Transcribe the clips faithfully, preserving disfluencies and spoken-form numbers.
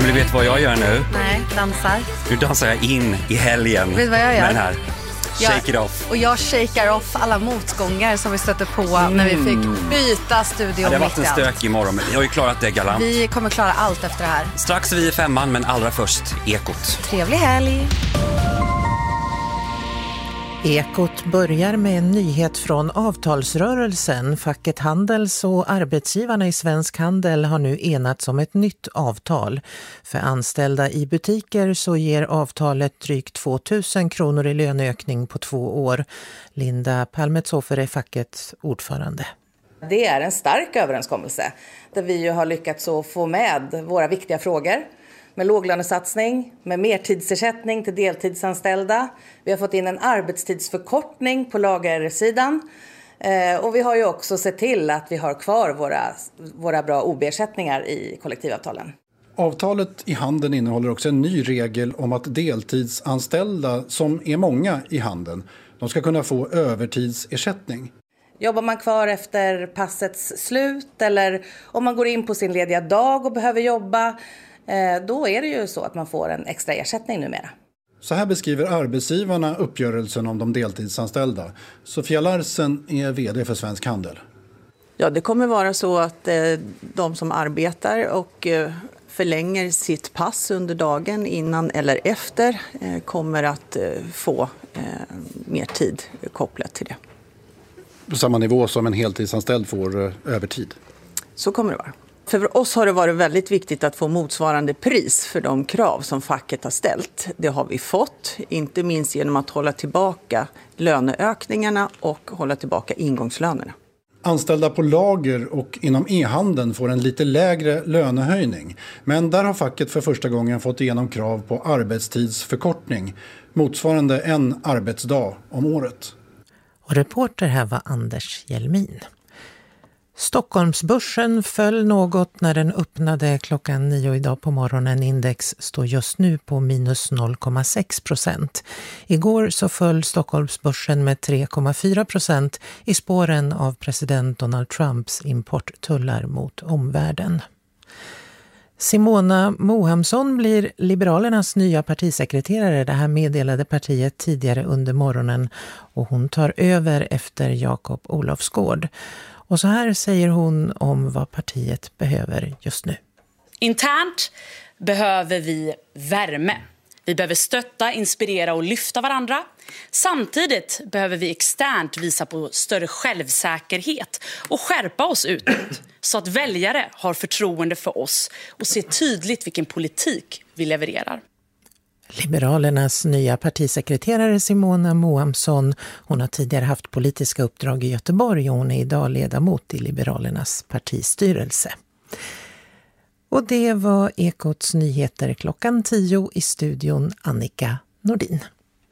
du vet vad jag gör nu? Nej, dansar. Nu dansar jag in i helgen. Vet du vad jag gör? Med den här. Shake jag, it off. Och jag shakar off alla motgångar som vi stötte på mm. när vi fick byta studio. Ja, det har varit en stök imorgon, men vi har ju klarat det galant. Vi kommer klara allt efter det här. Strax vi i femman, men allra först Ekot. Trevlig helg. Ekot börjar med en nyhet från avtalsrörelsen. Facket Handels och arbetsgivarna i Svensk Handel har nu enats om ett nytt avtal. För anställda i butiker så ger avtalet drygt tvåtusen kronor i löneökning på två år. Linda Palmetshofer är fackets ordförande. Det är en stark överenskommelse där vi ju har lyckats att få med våra viktiga frågor. Med låglönesatsning, med mertidsersättning till deltidsanställda. Vi har fått in en arbetstidsförkortning på lagersidan. Eh, och vi har ju också sett till att vi har kvar våra, våra bra O B-ersättningar i kollektivavtalen. Avtalet i handeln innehåller också en ny regel om att deltidsanställda, som är många i handeln, de ska kunna få övertidsersättning. Jobbar man kvar efter passets slut eller om man går in på sin lediga dag och behöver jobba, då är det ju så att man får en extra ersättning numera. Så här beskriver arbetsgivarna uppgörelsen om de deltidsanställda. Sofia Larsen är vd för Svensk Handel. Ja, det kommer vara så att eh, de som arbetar och eh, förlänger sitt pass under dagen innan eller efter eh, kommer att eh, få eh, mer tid kopplat till det. På samma nivå som en heltidsanställd får eh, övertid? Så kommer det vara. För oss har det varit väldigt viktigt att få motsvarande pris för de krav som facket har ställt. Det har vi fått, inte minst genom att hålla tillbaka löneökningarna och hålla tillbaka ingångslönerna. Anställda på lager och inom e-handeln får en lite lägre lönehöjning. Men där har facket för första gången fått igenom krav på arbetstidsförkortning, motsvarande en arbetsdag om året. Och reporter här var Anders Hjelmin. Stockholmsbörsen föll något när den öppnade klockan nio idag på morgonen. Index står just nu på minus noll komma sex procent. Igår så föll Stockholmsbörsen med tre komma fyra procent i spåren av president Donald Trumps importtullar mot omvärlden. Simona Mohamsson blir Liberalernas nya partisekreterare. Det här meddelade partiet tidigare under morgonen och hon tar över efter Jakob Olofsgård. Och så här säger hon om vad partiet behöver just nu. Internt behöver vi värme. Vi behöver stötta, inspirera och lyfta varandra. Samtidigt behöver vi externt visa på större självsäkerhet och skärpa oss utåt så att väljare har förtroende för oss och ser tydligt vilken politik vi levererar. Liberalernas nya partisekreterare Simona Mohamsson, hon har tidigare haft politiska uppdrag i Göteborg och hon är idag ledamot i Liberalernas partistyrelse. Och det var Ekots nyheter klockan tio i studion Annika Nordin.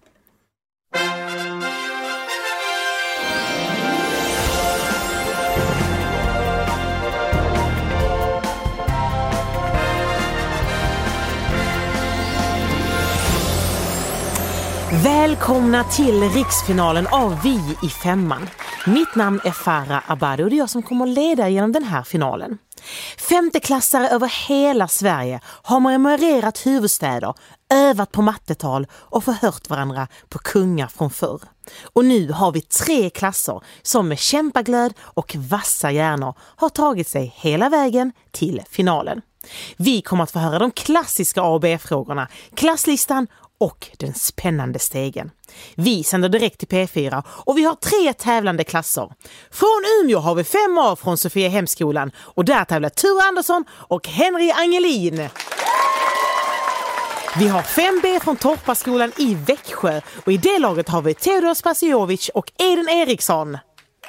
Välkomna till riksfinalen av Vi i femman. Mitt namn är Farah Abadi och det är jag som kommer att leda genom den här finalen. Femteklassare över hela Sverige har memorerat huvudstäder, övat på mattetal och förhört varandra på kungar från förr. Och nu har vi tre klasser som med kämpaglöd och vassa hjärnor har tagit sig hela vägen till finalen. Vi kommer att få höra de klassiska A och B-frågorna, klasslistan och den spännande stegen. Vi sänder direkt till P fyra och vi har tre tävlande klasser. Från Umeå har vi fem A från Sofia Hemskolan och där tävlar Ture Andersson och Henry Angelin. Vi har fem B från Torpaskolan i Växjö och i det laget har vi Teodor Spasiovic och Eden Eriksson.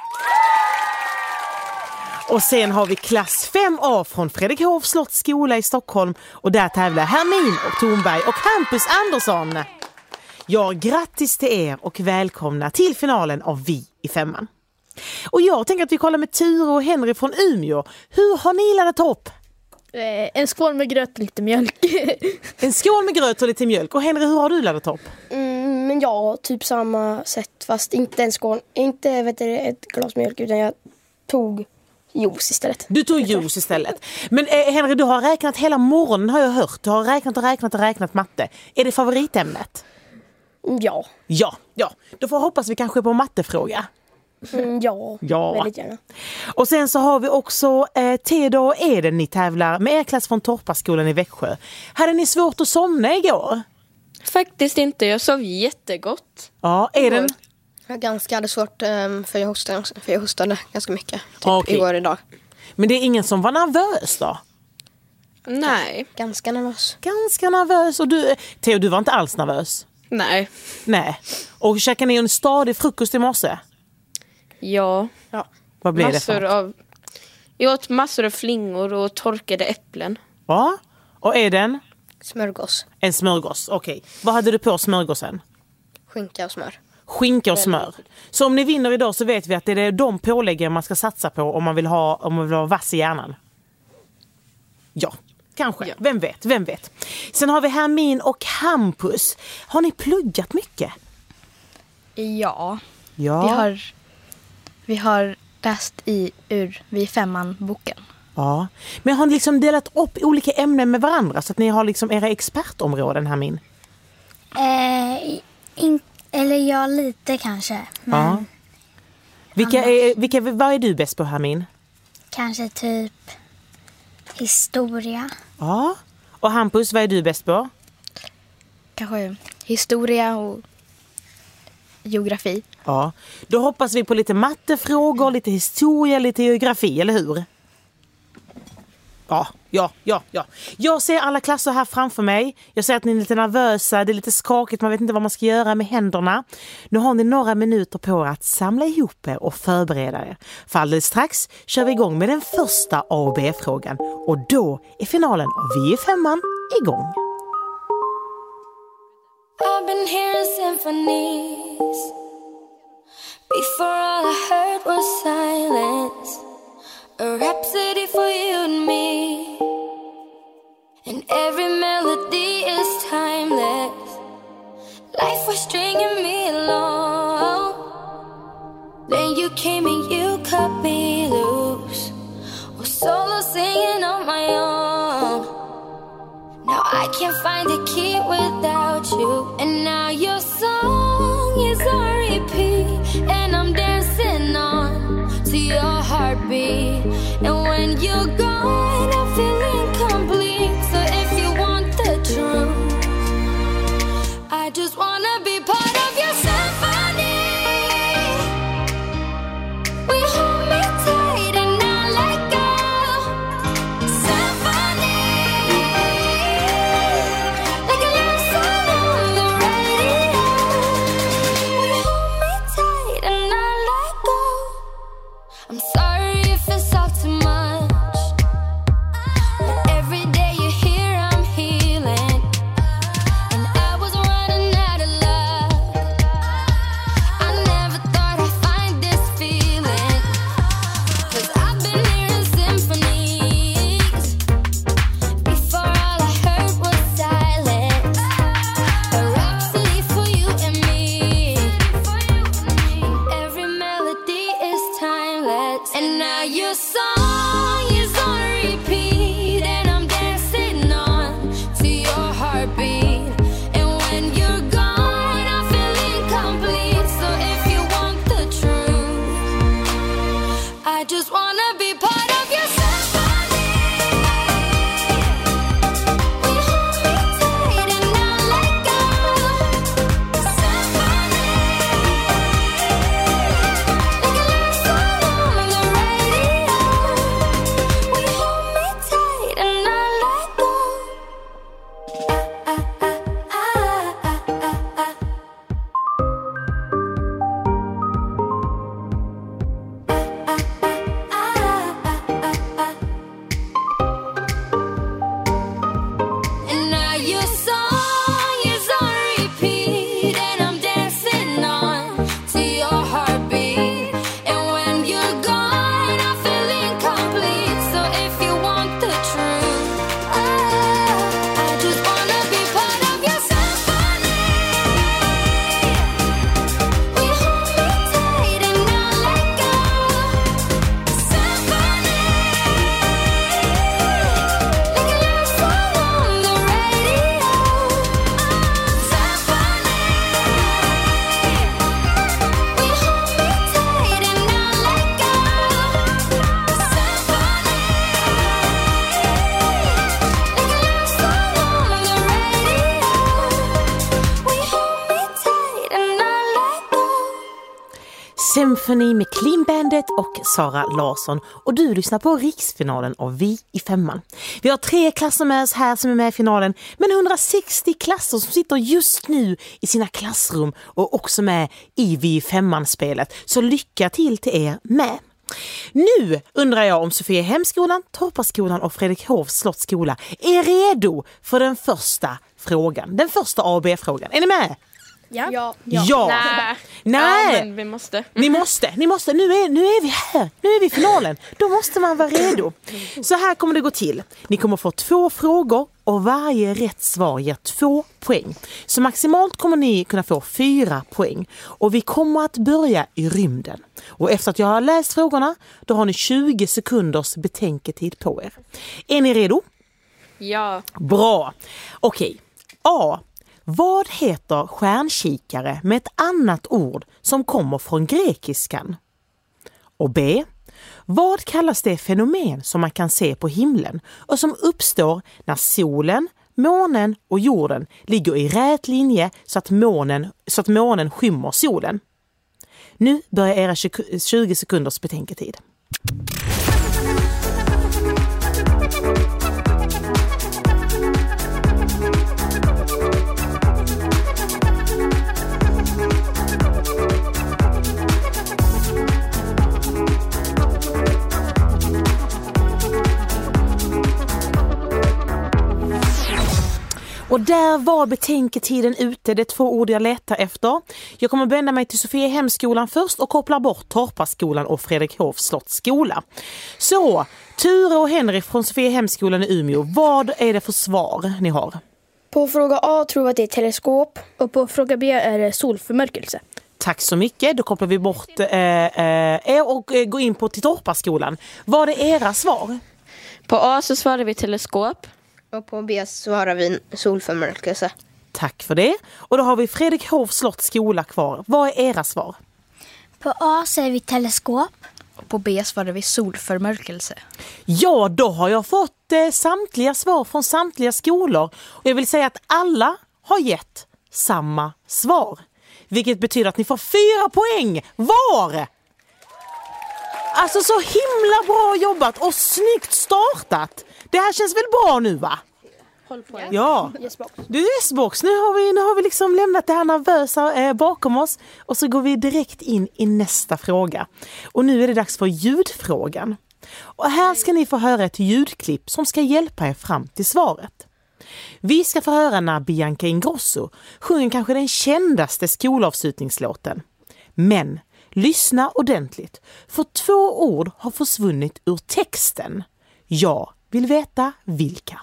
Och sen har vi klass fem A från Fredrikshovs slottsskola i Stockholm och där tävlar Hermin och Thornberg och Hampus Andersson. Ja, grattis till er och välkomna till finalen av Vi i femman. Och jag tänker att vi kollar med Ture och Henry från Umeå. Hur har ni laddat upp? Eh, en skål med gröt och lite mjölk. En skål med gröt och lite mjölk. Och Henry, hur har du laddat upp? Mm, men ja, typ samma sätt fast inte en skål, inte vet du, ett glas mjölk utan jag tog juice istället. Du tog juice istället. Men eh, Henry, du har räknat hela morgonen har jag hört. Du har räknat och räknat och räknat matte. Är det favoritämnet? Ja. Ja, ja. Då får hoppas vi kanske på mattefråga. Mm, ja, Ja. väldigt gärna. Och sen så har vi också eh, Theodor och Eden, ni tävlar med er klass från Torpaskolan i Växjö. Hade ni svårt att somna igår? Faktiskt inte, jag sov jättegott. Ja, Eden? Jag ganska hade svårt um, för, jag hostade, för jag hostade ganska mycket. Typ Okej. igår idag. Men det är ingen som var nervös då? Nej. Ganska nervös. Ganska nervös. Och du, Theo, du var inte alls nervös? Nej. Nej. Och käkade ni en stadig frukost i morse? Ja. Ja. Vad blev det Massor för? av... Jag åt massor av flingor och torkade äpplen. Ja. Och Eden? Smörgås. En smörgås, okej. Vad hade du på smörgåsen? Skinka och smör. Skinka och smör. Så om ni vinner idag så vet vi att det är de påläggen man ska satsa på om man vill ha, om man vill ha vass i hjärnan. Ja, kanske. Ja. Vem vet, vem vet. Sen har vi Hermin och Hampus. Har ni pluggat mycket? Ja, Ja. vi har, vi har läst i ur Vi femman-boken. Ja. Men har ni liksom delat upp olika ämnen med varandra så att ni har liksom era expertområden, Hermin? Eh, in, eller ja, lite kanske. Men Ja. Vilka är, vilka, vad är du bäst på, Hermin? kanske typ historia. Ja. Och Hampus, vad är du bäst på? Kanske historia och geografi. Ja. Då hoppas vi på lite mattefrågor, lite historia, lite geografi, eller hur? Ja, ja, ja, ja. Jag ser alla klasser här framför mig. Jag ser att ni är lite nervösa, det är lite skakigt, man vet inte vad man ska göra med händerna. Nu har ni några minuter på er att samla ihop er och förbereda er. För alldeles strax kör vi igång med den första A och B-frågan. Och då är finalen av Vi är femman igång. I've been hearing symphonies. Before all I heard was silence. A rhapsody for you and me. And every melody is timeless. Life was stringing me along. Then you came and you cut me loose. Was solo singing on my own. Now I can't find a key without you. And now your song is on repeat. And I'm dancing on to your heartbeat. And when you're gone, I feel incomplete. So if you want the truth, I just wanna be part of your symphony. We hold me tight and not let go. Symphony, like a love song on the radio. We hold me tight and not let go. I'm sorry if it's all too much, but every day you're here I'm healing. And I was running out of love, Symphony med Clean Bandit och Sara Larsson. Och du lyssnar på riksfinalen av Vi i femman. Vi har tre klasser med oss här som är med i finalen. Men hundrasextio klasser som sitter just nu i sina klassrum och också med i Vi i femman-spelet. Så lycka till till er med. Nu undrar jag om Sofiehemskolan, Torparskolan och Fredrikshovs slottsskola är redo för den första frågan. Den första A och B-frågan. Är ni med? Ja. Ja. ja. ja. Nej. Nej. Ja, men vi måste. Ni måste. Ni måste. Nu är, nu är vi här. Nu är vi i finalen. Då måste man vara redo. Så här kommer det gå till. Ni kommer få två frågor och varje rätt svar ger två poäng. Så maximalt kommer ni kunna få fyra poäng. Och vi kommer att börja i rymden. Och efter att jag har läst frågorna, då har ni tjugo sekunders betänketid på er. Är ni redo? Ja. Bra. Okej. A. Vad heter stjärnkikare med ett annat ord som kommer från grekiskan? Och B. Vad kallas det fenomen som man kan se på himlen och som uppstår när solen, månen och jorden ligger i rät linje så att månen, så att månen skymmer solen? Nu börjar era tjugo sekunders betänketid. Och där var betänketiden ute, det är två ord jag letar efter. Jag kommer vända mig till Sofiehemskolan först och koppla bort Torparskolan och Fredrikshovs slottsskola. Så, Ture och Henrik från Sofiehemskolan i Umeå, vad är det för svar ni har? På fråga A tror jag att det är teleskop och på fråga B är det solförmörkelse. Tack så mycket, då kopplar vi bort eh, eh, och eh, går in på till Torparskolan. Vad är era svar? På A så svarar vi teleskop. Och på B svarar vi solförmörkelse. Tack för det. Och då har vi Fredrikshovs slottsskola kvar. Vad är era svar? På A säger vi teleskop. Och på B svarar vi solförmörkelse. Ja, då har jag fått eh, samtliga svar från samtliga skolor. Och jag vill säga att alla har gett samma svar. Vilket betyder att ni får fyra poäng var! Alltså så himla bra jobbat och snyggt startat. Det här känns väl bra nu, va? Håll på. Ja. Du är S-box. Nu har vi, nu har vi liksom lämnat det här nervösa eh, bakom oss. Och så går vi direkt in i nästa fråga. Och nu är det dags för ljudfrågan. Och här ska ni få höra ett ljudklipp som ska hjälpa er fram till svaret. Vi ska få höra när Bianca Ingrosso sjunger kanske den kändaste skolavslutningslåten. Men lyssna ordentligt, för två ord har försvunnit ur texten. Jag vill veta vilka.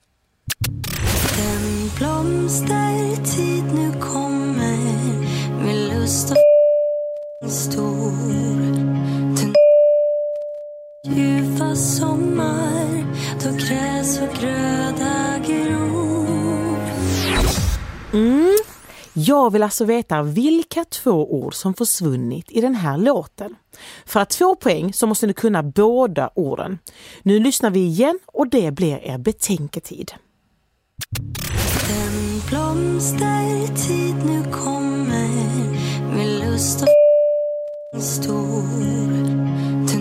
Den blomstertid nu kommer med lust och stor. Den ljuva sommar, då krävs för gröda gror. Mm. Jag vill alltså veta vilka två ord som försvunnit i den här låten. För att få poäng så måste ni kunna båda orden. Nu lyssnar vi igen och det blir er betänketid. Den blomstertid nu kommer med lust och stor. Den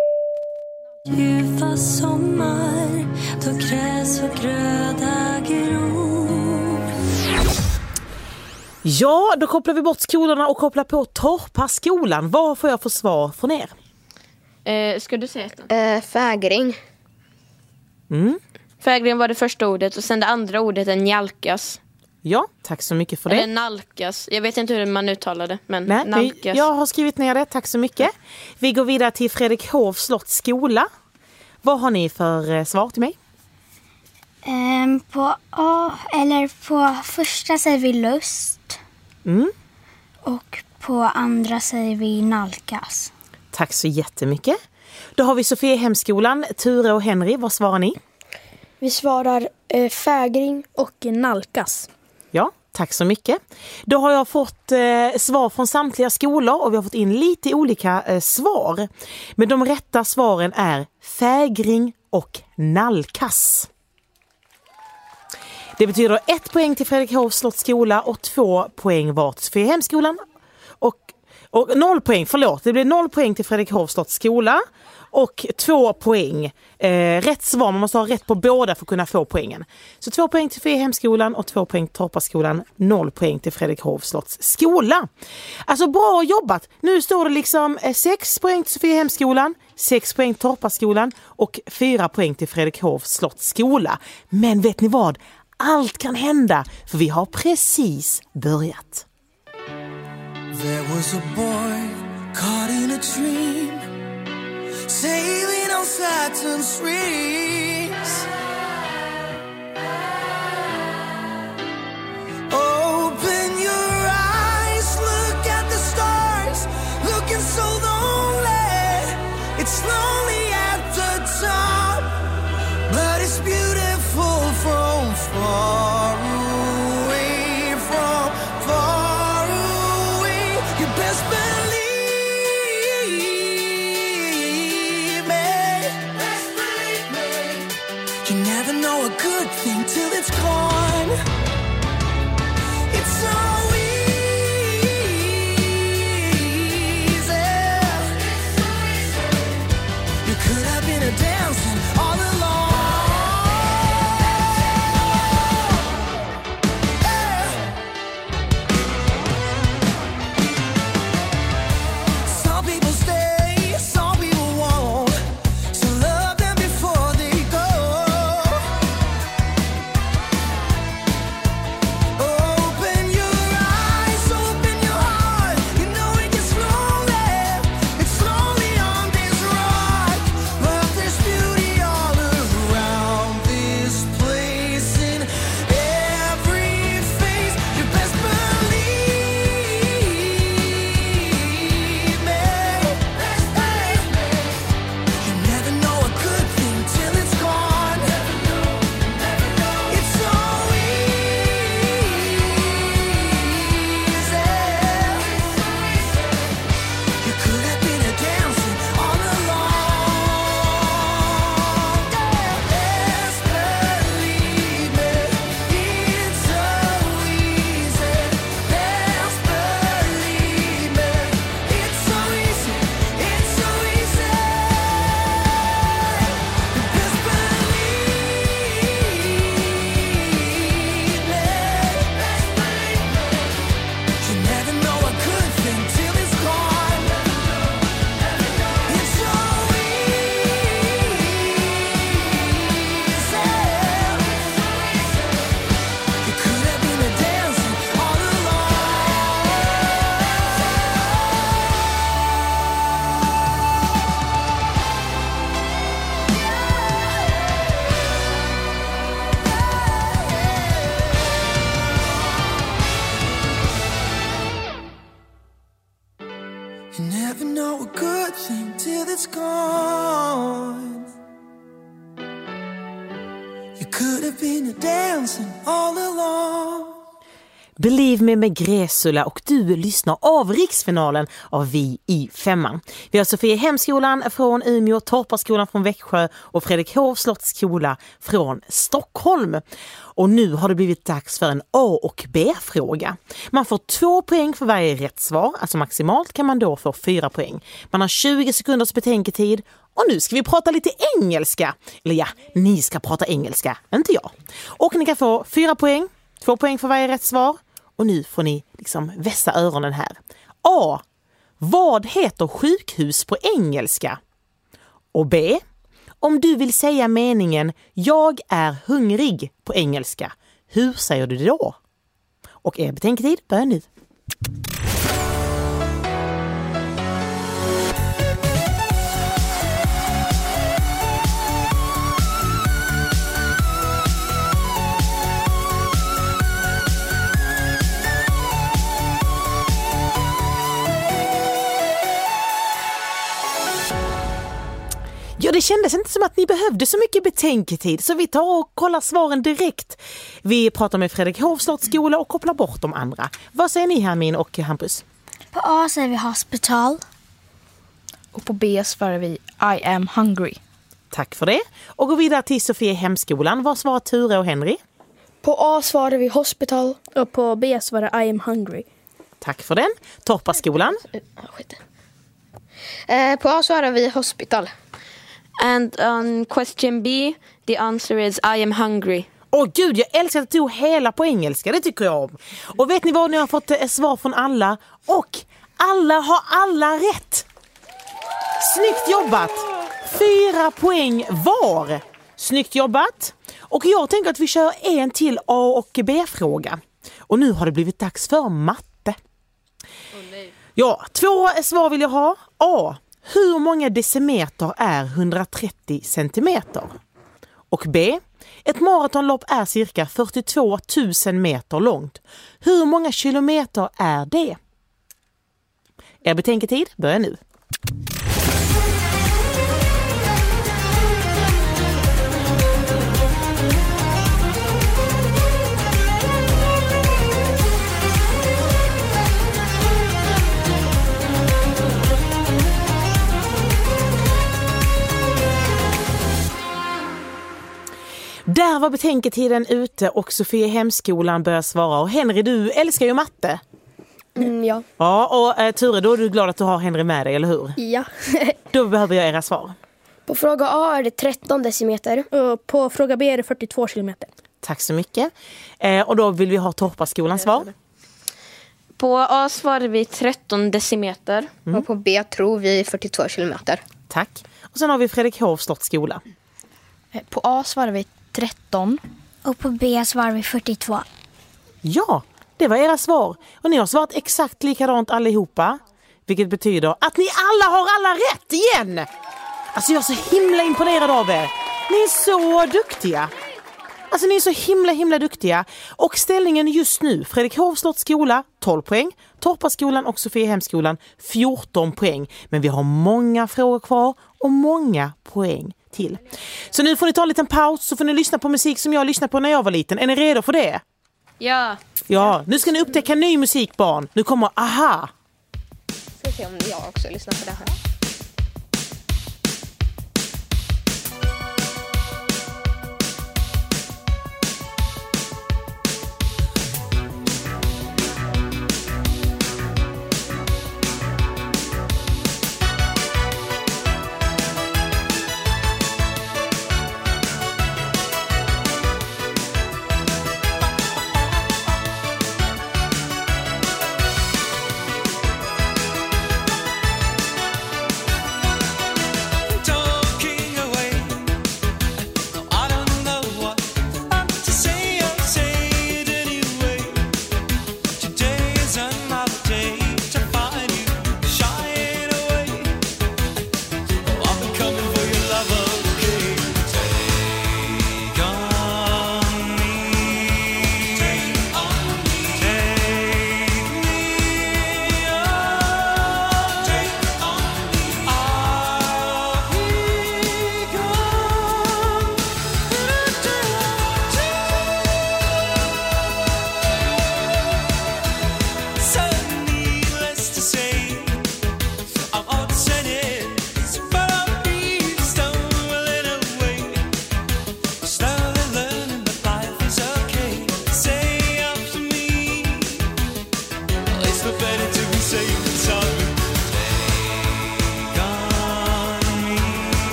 ljuva sommar, då krävs för gröda gror. Ja, då kopplar vi bort skolorna och kopplar på Torparskolan. Vad får jag för svar från er? Eh, ska du säga ett? Eh, fägring. Mm. Fägring var det första ordet och sen det andra ordet är njalkas. Ja, tack så mycket för det. Eller nalkas. Jag vet inte hur man uttalar det, men Nej, nalkas. Jag har skrivit ner det, tack så mycket. Vi går vidare till Fredrikshovs slottsskola. Vad har ni för eh, svar till mig? Um, på A, eller på första säger vi lust. Mm. Och på andra säger vi nalkas. Tack så jättemycket. Då har vi Sofiehemskolan, Ture och Henry. Vad svarar ni? Vi svarar eh, fägring och nalkas. Ja, tack så mycket. Då har jag fått eh, svar från samtliga skolor och vi har fått in lite olika eh, svar. Men de rätta svaren är fägring och nalkas. Det betyder ett poäng till Fredrikshovs slottsskola och två poäng var till Sofiehemskolan och, Och noll poäng, förlåt, det blir noll poäng till Fredrikshovs skola och två poäng. Eh, rätt svar, man måste ha rätt på båda för att kunna få poängen. Så två poäng till Fiehemskolan och två poäng till Torpaskolan, noll poäng till Fredrikshovs skola. Alltså bra jobbat. Nu står det liksom eh, sex poäng till Fiehemskolan, sex poäng till Torpaskolan och fyra poäng till Fredrikshovs skola. Men vet ni vad? Allt kan hända, för vi har precis börjat. There was a boy caught in a dream, sailing on Saturn's rings. Open your eyes, look at the stars, looking so lonely. It's lonely at the top, but it's beautiful from far away, from far away. You best believe me. Best believe me. You never know a good thing till it's gone. It's so easy. It's so easy. You could have been a dancing all along. Believe me med Gräsula och du lyssnar av riksfinalen av Vi i femman. Vi har Fiehemskolan från Umeå, Torpaskolan från Växjö och Fredrikshovs skola från Stockholm. Och nu har det blivit dags för en A- och B-fråga. Man får två poäng för varje rätt svar, alltså maximalt kan man då få fyra poäng. Man har tjugo sekunders betänketid. Och nu ska vi prata lite engelska. Eller ja, ni ska prata engelska, inte jag. Och ni kan få fyra poäng, två poäng för varje rätt svar. Och nu får ni liksom vässa öronen här. A. Vad heter sjukhus på engelska? Och B. Om du vill säga meningen jag är hungrig på engelska, hur säger du det då? Och er betänketid börjar nu. Ja, det kändes inte som att ni behövde så mycket betänketid, så vi tar och kollar svaren direkt. Vi pratar med Fredrikshovs skola och kopplar bort de andra. Vad säger ni, Hermin och Hampus? På A säger vi hospital. Och på B svarar vi I am hungry. Tack för det. Och går vidare till Fiehemskolan. Vad svarar Ture och Henry? På A svarar vi hospital. Och på B svarar I am hungry. Tack för den. Torpaskolan. Eh, på A svarar vi hospital. And on question B, the answer is I am hungry. Åh oh, gud, jag älskar att du tog hela på engelska, det tycker jag om. Och vet ni vad, ni har fått eh, svar från alla. Och alla har alla rätt. Snyggt jobbat. Fyra poäng var. Snyggt jobbat. Och jag tänker att vi kör en till A- och B-fråga. Och nu har det blivit dags för matte. Oh, nej. Ja, två svar vill jag ha. A. Hur många decimeter är hundratrettio centimeter? Och B. Ett maratonlopp är cirka fyrtiotvå tusen meter långt. Hur många kilometer är det? Er betänketid börjar nu. Där var betänketiden ute och Sofie Hemskolan börjar svara. Och Henry, du älskar ju matte. Mm, ja. Ja, och eh, Ture, då är du glad att du har Henry med dig, eller hur? Ja. Då behöver jag era svar. På fråga A är det tretton decimeter. Och på fråga B är det fyrtiotvå kilometer. Tack så mycket. Eh, och då vill vi ha Torpaskolans svar. På A svarar vi tretton decimeter. Mm. Och på B tror vi fyrtiotvå kilometer. Tack. Och sen har vi Fredrikshovs slottsskola. På A svarar vi tretton. Och på B svarar vi fyrtiotvå. Ja, det var era svar. Och ni har svarat exakt likadant allihopa. Vilket betyder att ni alla har alla rätt igen. Alltså jag är så himla imponerad av er. Ni är så duktiga. Alltså ni är så himla himla duktiga. Och ställningen just nu, Fredrikshovs slottsskola tolv poäng, Torpaskolan och Sofiehemskolan fjorton poäng. Men vi har många frågor kvar och många poäng till. Så nu får ni ta en liten paus, så får ni lyssna på musik som jag lyssnade på när jag var liten. Är ni redo för det? Ja. Ja, nu ska ni upptäcka ny musik, barn. Nu kommer Aha. Ska se om jag också lyssnar på det här.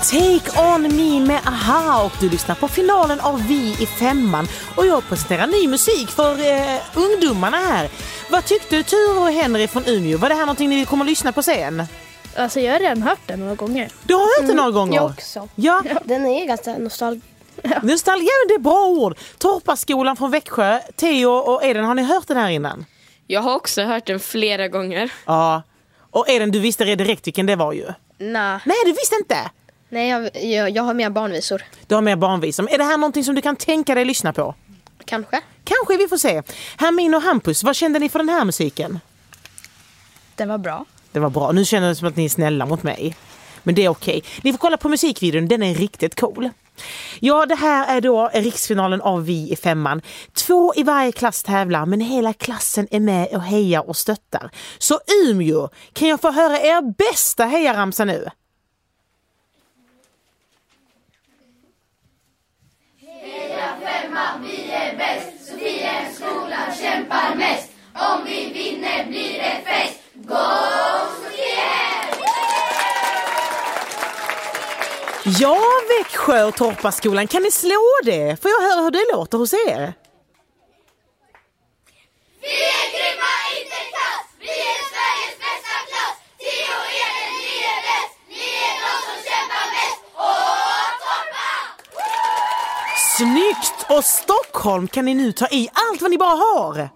Take On Me med Aha, och du lyssnar på finalen av Vi i femman. Och jag presenterar ny musik för eh, ungdomarna här. Vad tyckte Tur och Henry från Umeå? Var det här någonting ni kommer att lyssna på sen? Alltså jag har redan hört den några gånger. Du har hört den Mm, några gånger? Jag också. Ja. Den är ganska nostalgisk. Ja. Nostalgi, ja, det är bra ord. Torpaskolan från Växjö. Theo och Eden, har ni hört den här innan? Jag har också hört den flera gånger. Ja. Och Eden, du visste redan direkt vilken det var ju. Nej. Nej, du visste inte? Nej, jag, jag, jag har mer barnvisor. Du har mer barnvisor. Är det här någonting som du kan tänka dig att lyssna på? Kanske. Kanske, vi får se. Hermine och Hampus, vad kände ni för den här musiken? Den var bra. Det var bra. Nu känner det som att ni är snälla mot mig. Men det är okej. Ni får kolla på musikvideon, den är riktigt cool. Ja, det här är då riksfinalen av Vi i femman. Två i varje klass tävlar, men hela klassen är med och hejar och stöttar. Så Umeå, kan jag få höra er bästa hejaramsa nu? Heja femman, vi är bäst. Sofiens skola kämpar mest. Om vi vinner blir det fest. Go Sofien! Ja, Växjö och Torpaskolan, kan ni slå det? Får jag höra hur det låter hos er? Vi är grymma, inte kass. Vi är Sveriges bästa klass. Theo och Eden, ni är bäst. Ni är de som kämpar mest. Och Torpa! Snyggt! Och Stockholm kan ni nu ta i allt vad ni bara har.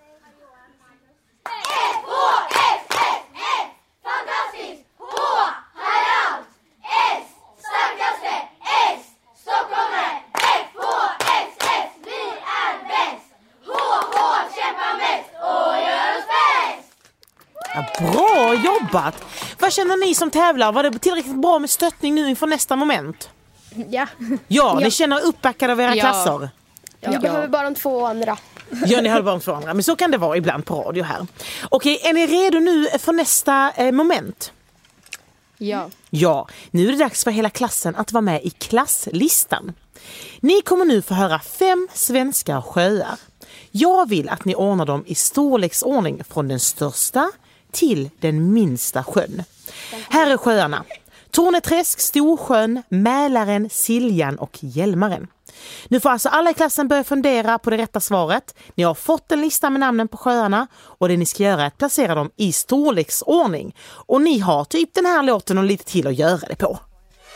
Ja, bra jobbat! Vad känner ni som tävlar? Var det tillräckligt bra med stöttning nu inför nästa moment? Ja. Ja, ni känner uppbackade av era Ja. klasser. Jag behöver bara de två andra. Ja, ni hade bara de två andra. Men så kan det vara ibland på radio här. Okej, är ni redo nu för nästa eh, moment? Ja. Ja, nu är det dags för hela klassen att vara med i klasslistan. Ni kommer nu få höra fem svenska sjöar. Jag vill att ni ordnar dem i storleksordning från den största till den minsta sjön. Här är sjöarna: Torneträsk, Storsjön, Mälaren, Siljan och Hjälmaren. Nu får alltså alla i klassen börja fundera på det rätta svaret. Ni har fått en lista med namnen på sjöarna och det ni ska göra är att placera dem i storleksordning. Och ni har typ den här låten och lite till att göra det på.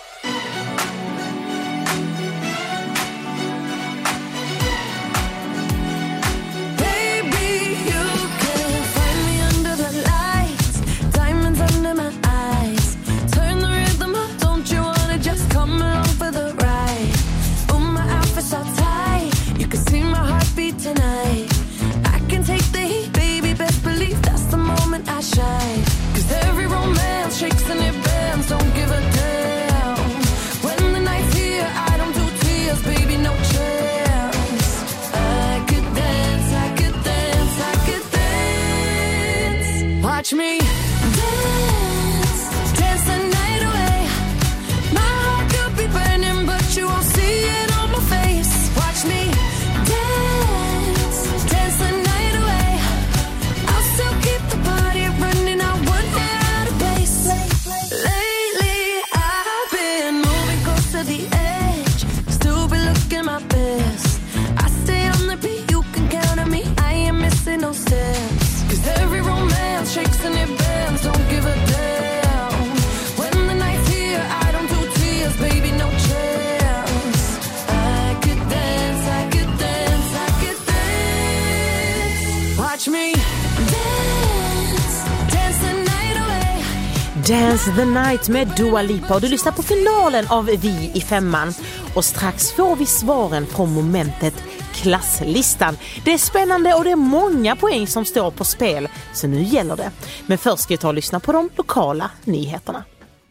Watch me dance, dance the night away. My heart could be burning, but you won't see it on my face. Watch me dance, dance the night away. I'll still keep the party running, I won't get out of place. Lately I've been moving close to the edge, still be looking my best. I stay on the beat, you can count on me, I ain't missing no steps. Every romance shakes and it bends, don't give a damn. When the night's here, I don't do tears, baby, no chance. I could dance, I could dance, I could dance. Watch me dance, dance the night away. Dance the Night med Dua Lipa, och du lyssnar på finalen av Vi i femman. Och strax får vi svaren från momentet klasslistan. Det är spännande och det är många poäng som står på spel, så nu gäller det. Men först ska jag ta och lyssna på de lokala nyheterna.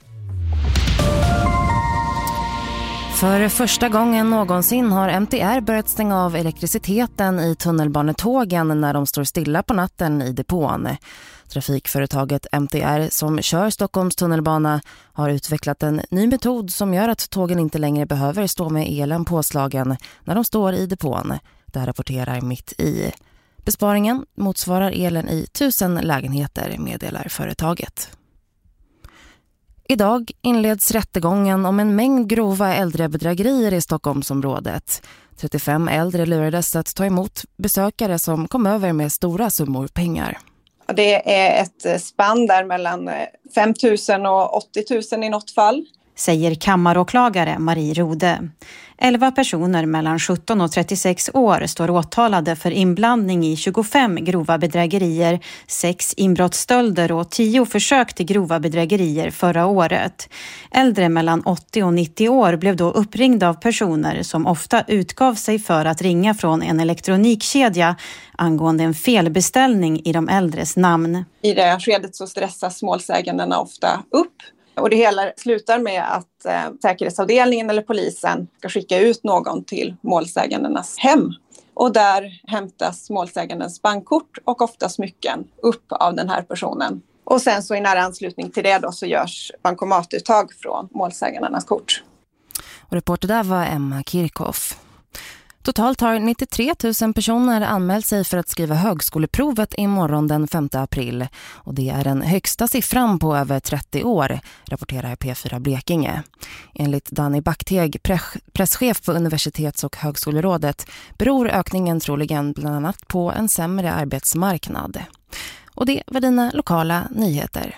För första gången någonsin har M T R börjat stänga av elektriciteten i tunnelbanetågen när de står stilla på natten i depån. Trafikföretaget M T R som kör Stockholms tunnelbana har utvecklat en ny metod som gör att tågen inte längre behöver stå med elen påslagen när de står i depån. Det här rapporterar Mitt i. Besparingen motsvarar elen i tusen lägenheter, meddelar företaget. Idag inleds rättegången om en mängd grova äldrebedrägerier i Stockholmsområdet. trettiofem äldre lurades att ta emot besökare som kom över med stora summor pengar. Det är ett spann där mellan fem tusen och åttio tusen i något fall. Säger kammaråklagare Marie Rode. elva personer mellan sjutton och trettiosex år står åtalade för inblandning i tjugofem grova bedrägerier, sex inbrottsstölder och tio försök till grova bedrägerier förra året. Äldre mellan åttio och nittio år blev då uppringda av personer som ofta utgav sig för att ringa från en elektronikkedja angående en felbeställning i de äldres namn. I det här skedet så stressas målsägandena ofta upp. Och det hela slutar med att eh, säkerhetsavdelningen eller polisen ska skicka ut någon till målsägandernas hem. Och där hämtas målsägandens bankkort och ofta smycken upp av den här personen. Och sen så i nära anslutning till det då så görs bankomatuttag från målsägandernas kort. Och reporter där var Emma Kirchhoff. Totalt har nittiotre tusen personer anmält sig för att skriva högskoleprovet imorgon den femte april. Och det är den högsta siffran på över trettio år, rapporterar P fyra Blekinge. Enligt Danny Backteg, presschef på Universitets- och högskolerådet, beror ökningen troligen bland annat på en sämre arbetsmarknad. Och det var dina lokala nyheter.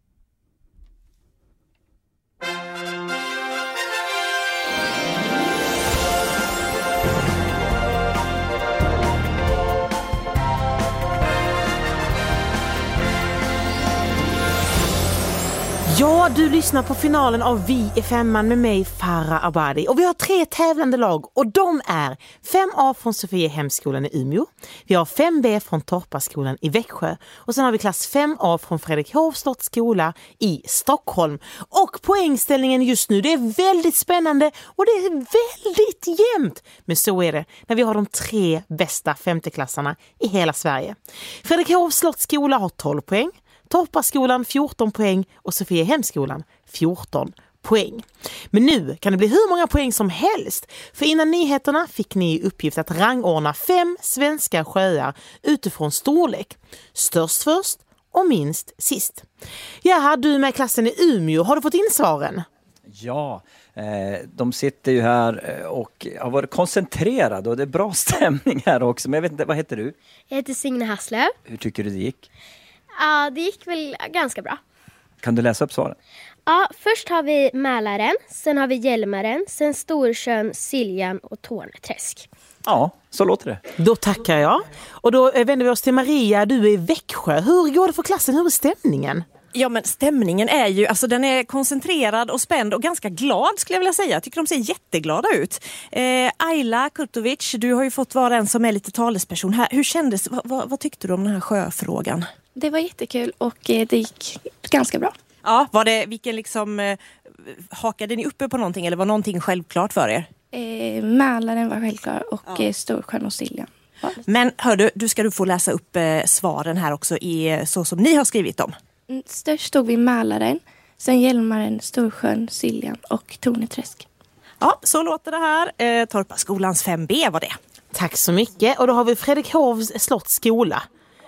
Ja, du lyssnar på finalen av Vi i femman med mig, Farah Abadi. Och vi har tre tävlande lag och de är fem A från Sofiehemskolan i Umeå. Vi har fem B från Torpaskolan i Växjö. Och sen har vi klass fem A från Fredrikshovs Slottsskola i Stockholm. Och poängställningen just nu, det är väldigt spännande och det är väldigt jämnt. Men så är det när vi har de tre bästa femteklassarna i hela Sverige. Fredrikshovs Slottsskola har tolv poäng. Torpaskolan fjorton poäng och Sofiehemskolan fjorton poäng. Men nu kan det bli hur många poäng som helst. För innan nyheterna fick ni i uppgift att rangordna fem svenska sjöar utifrån storlek. Störst först och minst sist. Ja, du med klassen i Umeå, har du fått in svaren? Ja, eh, de sitter ju här och har varit koncentrerade och det är bra stämning här också. Men jag vet inte, vad heter du? Jag heter Signe Hasslöv. Hur tycker du det gick? Ja, det gick väl ganska bra. Kan du läsa upp svaren? Ja, först har vi Mälaren, sen har vi Hjälmaren, sen Storsjön, Siljan och Torneträsk. Ja, så låter det. Då tackar jag. Och då vänder vi oss till Maria, du är i Växjö. Hur går det för klassen? Hur är stämningen? Ja, men stämningen är ju, alltså den är koncentrerad och spänd och ganska glad skulle jag vilja säga. Jag tycker de ser jätteglada ut. Eh, Ayla Kurtovic, du har ju fått vara den som är lite talesperson här. Hur kändes, vad, vad, vad tyckte du om den här sjöfrågan? Det var jättekul och det gick ganska bra. Ja, var det, vilken liksom, eh, hakade ni uppe på någonting eller var någonting självklart för er? Eh, Mälaren var självklar och ja. eh, Storsjön och Siljan. Men hör du, du ska du få läsa upp eh, svaren här också i, så som ni har skrivit dem. Mm, störst stod vi Mälaren, sen Hjälmaren, Storsjön, Siljan och Torneträsk. Ja, så låter det här. Eh, Torpaskolans fem B var det. Tack så mycket. Och då har vi Fredrikshovs Slottsskola.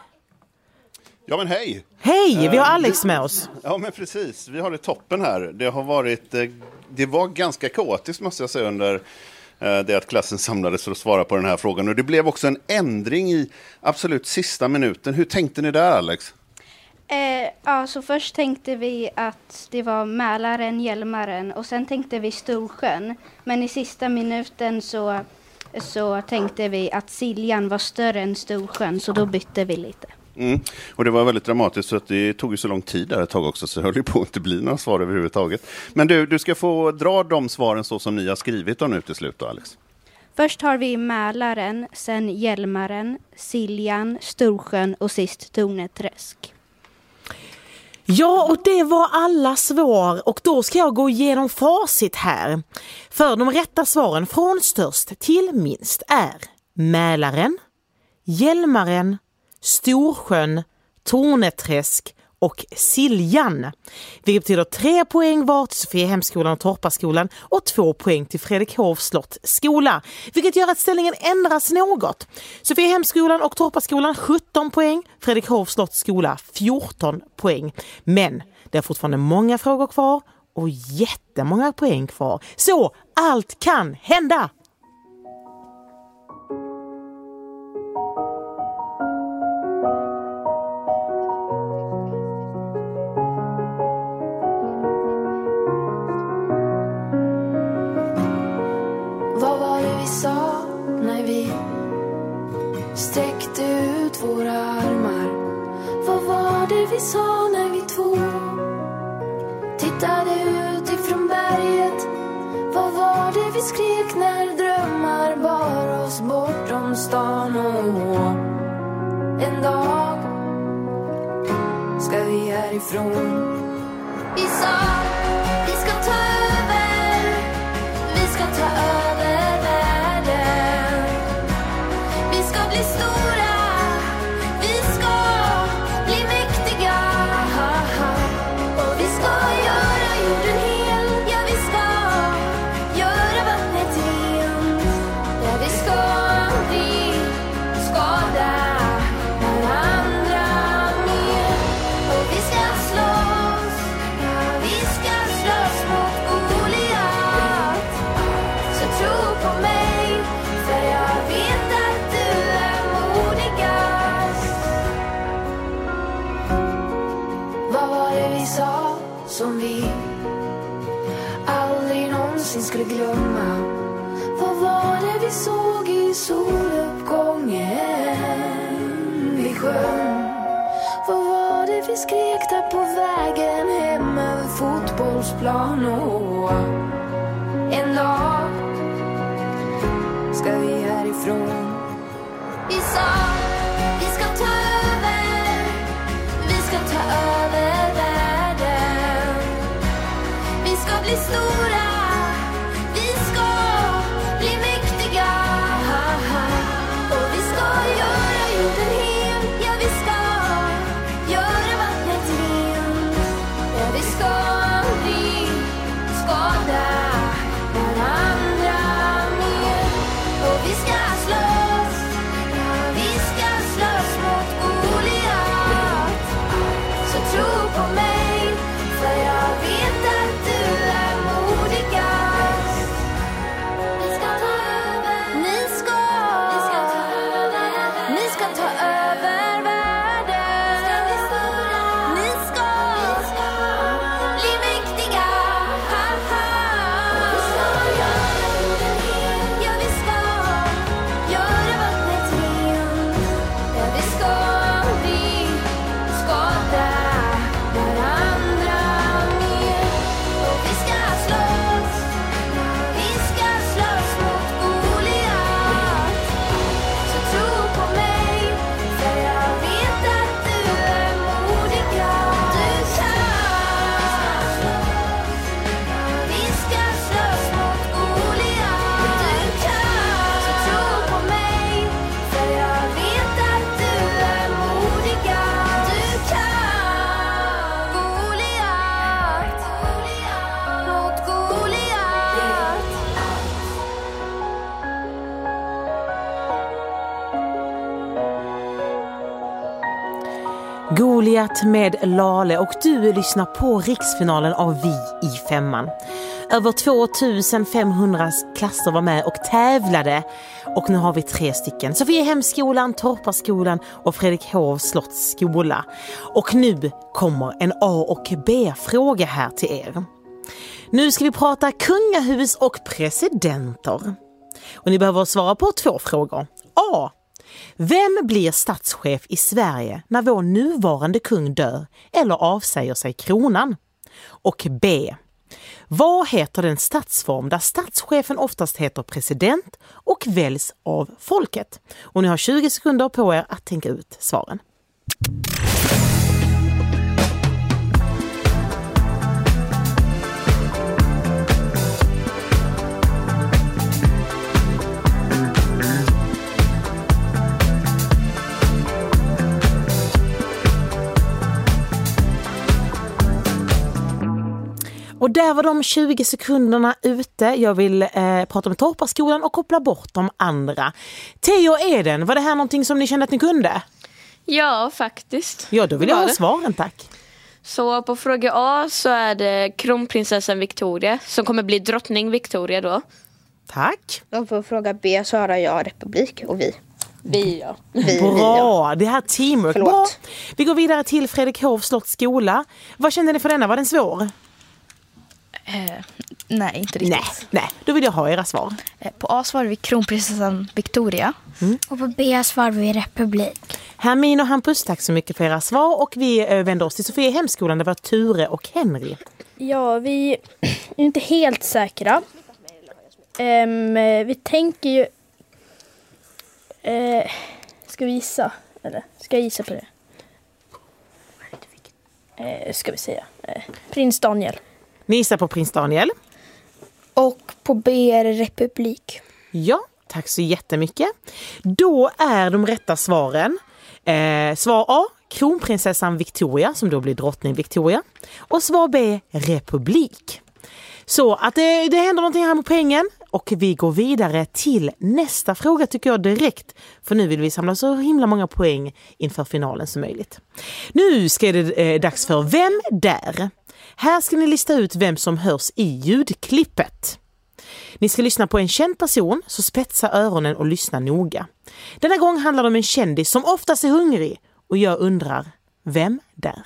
Ja, men hej! Hej, vi har Alex med oss. Ja, men precis. Vi har det toppen här. Det har varit, det var ganska kaotiskt måste jag säga under det att klassen samlades för att svara på den här frågan. Och det blev också en ändring i absolut sista minuten. Hur tänkte ni där, Alex? Eh, ja, så först tänkte vi att det var Mälaren, Hjälmaren och sen tänkte vi Storsjön. Men i sista minuten så, så tänkte vi att Siljan var större än Storsjön, så då bytte vi lite. Mm. Och det var väldigt dramatiskt så att det tog ju så lång tid där ett tag också, så det höll ju på att inte bli några svar överhuvudtaget. Men du, du ska få dra de svaren så som ni har skrivit dem nu till slut då, Alex. Först har vi Mälaren, sen Hjälmaren, Siljan, Storsjön och sist Torneträsk. Ja, och det var alla svar och då ska jag gå igenom facit här. För de rätta svaren från störst till minst är Mälaren, Hjälmaren, Storsjön, Torneträsk och Siljan. Vilket betyder tre poäng var till Sofiehemskolan och Torpaskolan och två poäng till Fredrikshovs Slottsskola. Vilket gör att ställningen ändras något. Sofiehemskolan och Torpaskolan sjutton poäng, Fredrikshovs Slottsskola fjorton poäng. Men Det är fortfarande många frågor kvar och jättemånga poäng kvar. Så allt kan hända! Vad var det vi sa när vi sträckte ut våra armar? Vad var det vi sa när vi två tittade ut ifrån berget? Vad var det vi skrek när drömmar bar oss bortom stan? Och en dag ska vi härifrån. Vi sa vi ska ta över, vi ska ta över världen. Vi ska bli stora, vi ska bli mäktiga. Och vi ska göra jorden hel, ja vi ska göra vattnet rent. Ja vi ska aldrig skada varandra mer. Och vi ska slåss, ja vi ska slåss mot Goliat. Så tro på mig, för jag vet att du är modigast. Vad var det vi sa som vi aldrig någonsin skulle glömma? Vad var det vi såg i soluppgången vi sjöng? Vad var det vi skrek där på vägen hem över fotbollsplan? Och en dag ska vi härifrån. Vi sa vi ska ta över, vi ska ta över världen. Vi ska bli stora, vi ska bli mäktiga. Och vi ska göra jorden hel, ja vi ska göra vattnet rent. Ja vi ska aldrig skada varandra mer. Och vi ska slåss, ja vi ska slåss mot Goliat. Så tro på mig, för jag vet att du är modigast. Vi ska ta över, ni ska, vi ska ta över, ni ska ta över världen. Ska bli stora, ni ska, vi ska bli mäktiga. Vi ska göra jorden hel, ja vi ska göra vattnet rent. Ja vi ska aldrig skada varandra mer. Och vi ska slåss, ja vi ska slåss mot Goliat. Så tro på mig, för jag vet att du är modigast. Du kan, vi ska slåss mot Goliat. Du kan, så tro på mig, för jag vet att du är modigast. Du kan, Goliat, mot Goliat. Goliat med Lale och du lyssnar på riksfinalen av Vi i femman. Över två tusen femhundra klasser var med och tävlade och nu har vi tre stycken. Sofiehemsskolan, Torparskolan och Fredrikshovs slottsskola. Och nu kommer en A- och B-fråga här till er. Nu ska vi prata kungahus och presidenter. Och ni behöver svara på två frågor. A. Vem blir statschef i Sverige när vår nuvarande kung dör eller avsäger sig kronan? Och B. Vad heter den statsform där statschefen oftast heter president och väljs av folket? Och ni har tjugo sekunder på er att tänka ut svaren. Och där var de tjugo sekunderna ute. Jag vill eh, prata med Torparskolan och koppla bort de andra. Theo och Eden, var det här någonting som ni kände att ni kunde? Ja, faktiskt. Ja, då vill jag ha svaren, tack. Så på fråga A så är det kronprinsessan Victoria som kommer bli drottning Victoria då. Tack. Och på fråga B svarar jag republik och vi. Vi, ja. Vi, Bra, vi, ja. det här teamwork. Förlåt. Bra. Vi går vidare till Fredrikshovs slottsskola. Vad kände ni för denna? Var den svår? Eh, nej, inte riktigt. Nej, nej, då vill jag ha era svar. Eh, på A svarar vi kronprinsessan Victoria. Mm. Och på B svarar vi republik. Hermin och Hampus, tack så mycket för era svar. Och vi eh, vänder oss till Sofia Hemskolan. Det var Ture och Henry. Ja, vi är inte helt säkra. Um, vi tänker ju... Uh, ska vi gissa? Eller ska jag gissa på det? Uh, ska vi säga. Uh, Prins Daniel. Ni gissar på Prins Daniel. Och på B är det republik. Ja, tack så jättemycket. Då är de rätta svaren. Eh, svar A, kronprinsessan Victoria, som då blir drottning Victoria. Och svar B, republik. Så att det, det händer någonting här med pengen. Och vi går vidare till nästa fråga tycker jag direkt. För nu vill vi samla så himla många poäng inför finalen som möjligt. Nu ska det eh, dags för Vem där? Här ska ni lista ut vem som hörs i ljudklippet. Ni ska lyssna på en känd person, så spetsa öronen och lyssna noga. Denna gång handlar det om en kändis som oftast är hungrig och jag undrar, vem där?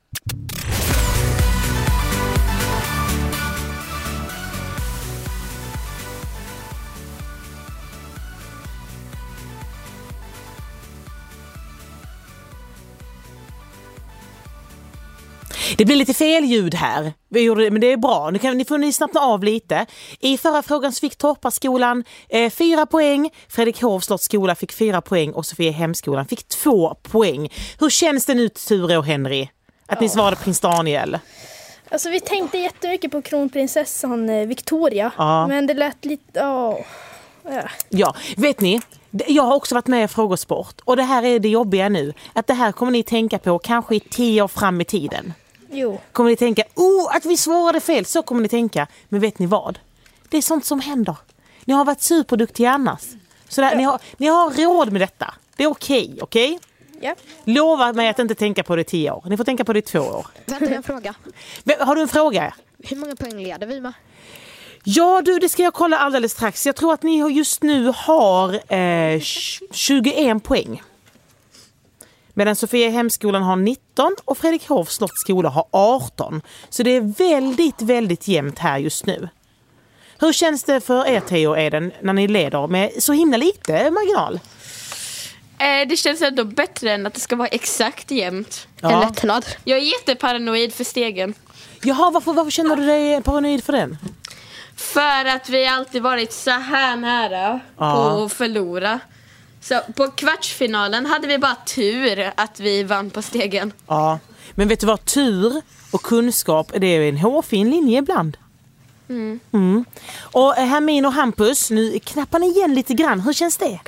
Det blir lite fel ljud här. Vi gjorde det, men det är bra. Nu kan ni får ni snappna av lite. I förra frågan så fick Torparskolan eh, fyra poäng. Fredrikshovs slottsskola fick fyra poäng och Sofia Hemskolan fick två poäng. Hur känns det nu, Ture och Henry? Att ni svarade Prins Daniel? Alltså vi tänkte jättemycket på kronprinsessan eh, Victoria. Ja. Men det lät lite... Oh. Ja. Ja, vet ni? Jag har också varit med i frågesport. Och det här är det jobbiga nu. Att det här kommer ni tänka på kanske i tio år fram i tiden. Jo. Kommer ni tänka, oh, att vi svarade fel. Så kommer ni tänka. Men vet ni vad? Det är sånt som händer. Ni har varit superduktiga annars. Så där, ja. ni, har, ni har råd med detta. Det är okej, okej? Ja. Lova mig att inte tänka på det i tio år. Ni får tänka på det i två år. Vänta, jag har en fråga. Har du en fråga? Hur många poäng leder vi med? Ja du, det ska jag kolla alldeles strax. Jag tror att ni just nu har eh, tjugoen poäng. Medan Sofia Hemskolan har nitton och Fredrikshovs slottsskola har arton. Så det är väldigt, väldigt jämnt här just nu. Hur känns det för er, Theo och Eden, när ni leder med så himla lite marginal? Eh, det känns ändå bättre än att det ska vara exakt jämnt. Ja. En lättnad. Jag är jätteparanoid för stegen. Jaha, varför, varför känner du dig paranoid för den? För att vi alltid varit så här nära Ja. på att förlora. Så på kvartsfinalen hade vi bara tur att vi vann på stegen. Ja, men vet du vad? Tur och kunskap, det är en hårfin linje ibland. Mm. Mm. Och Hermin och Hampus, nu knappar ni igen lite grann. Hur känns det?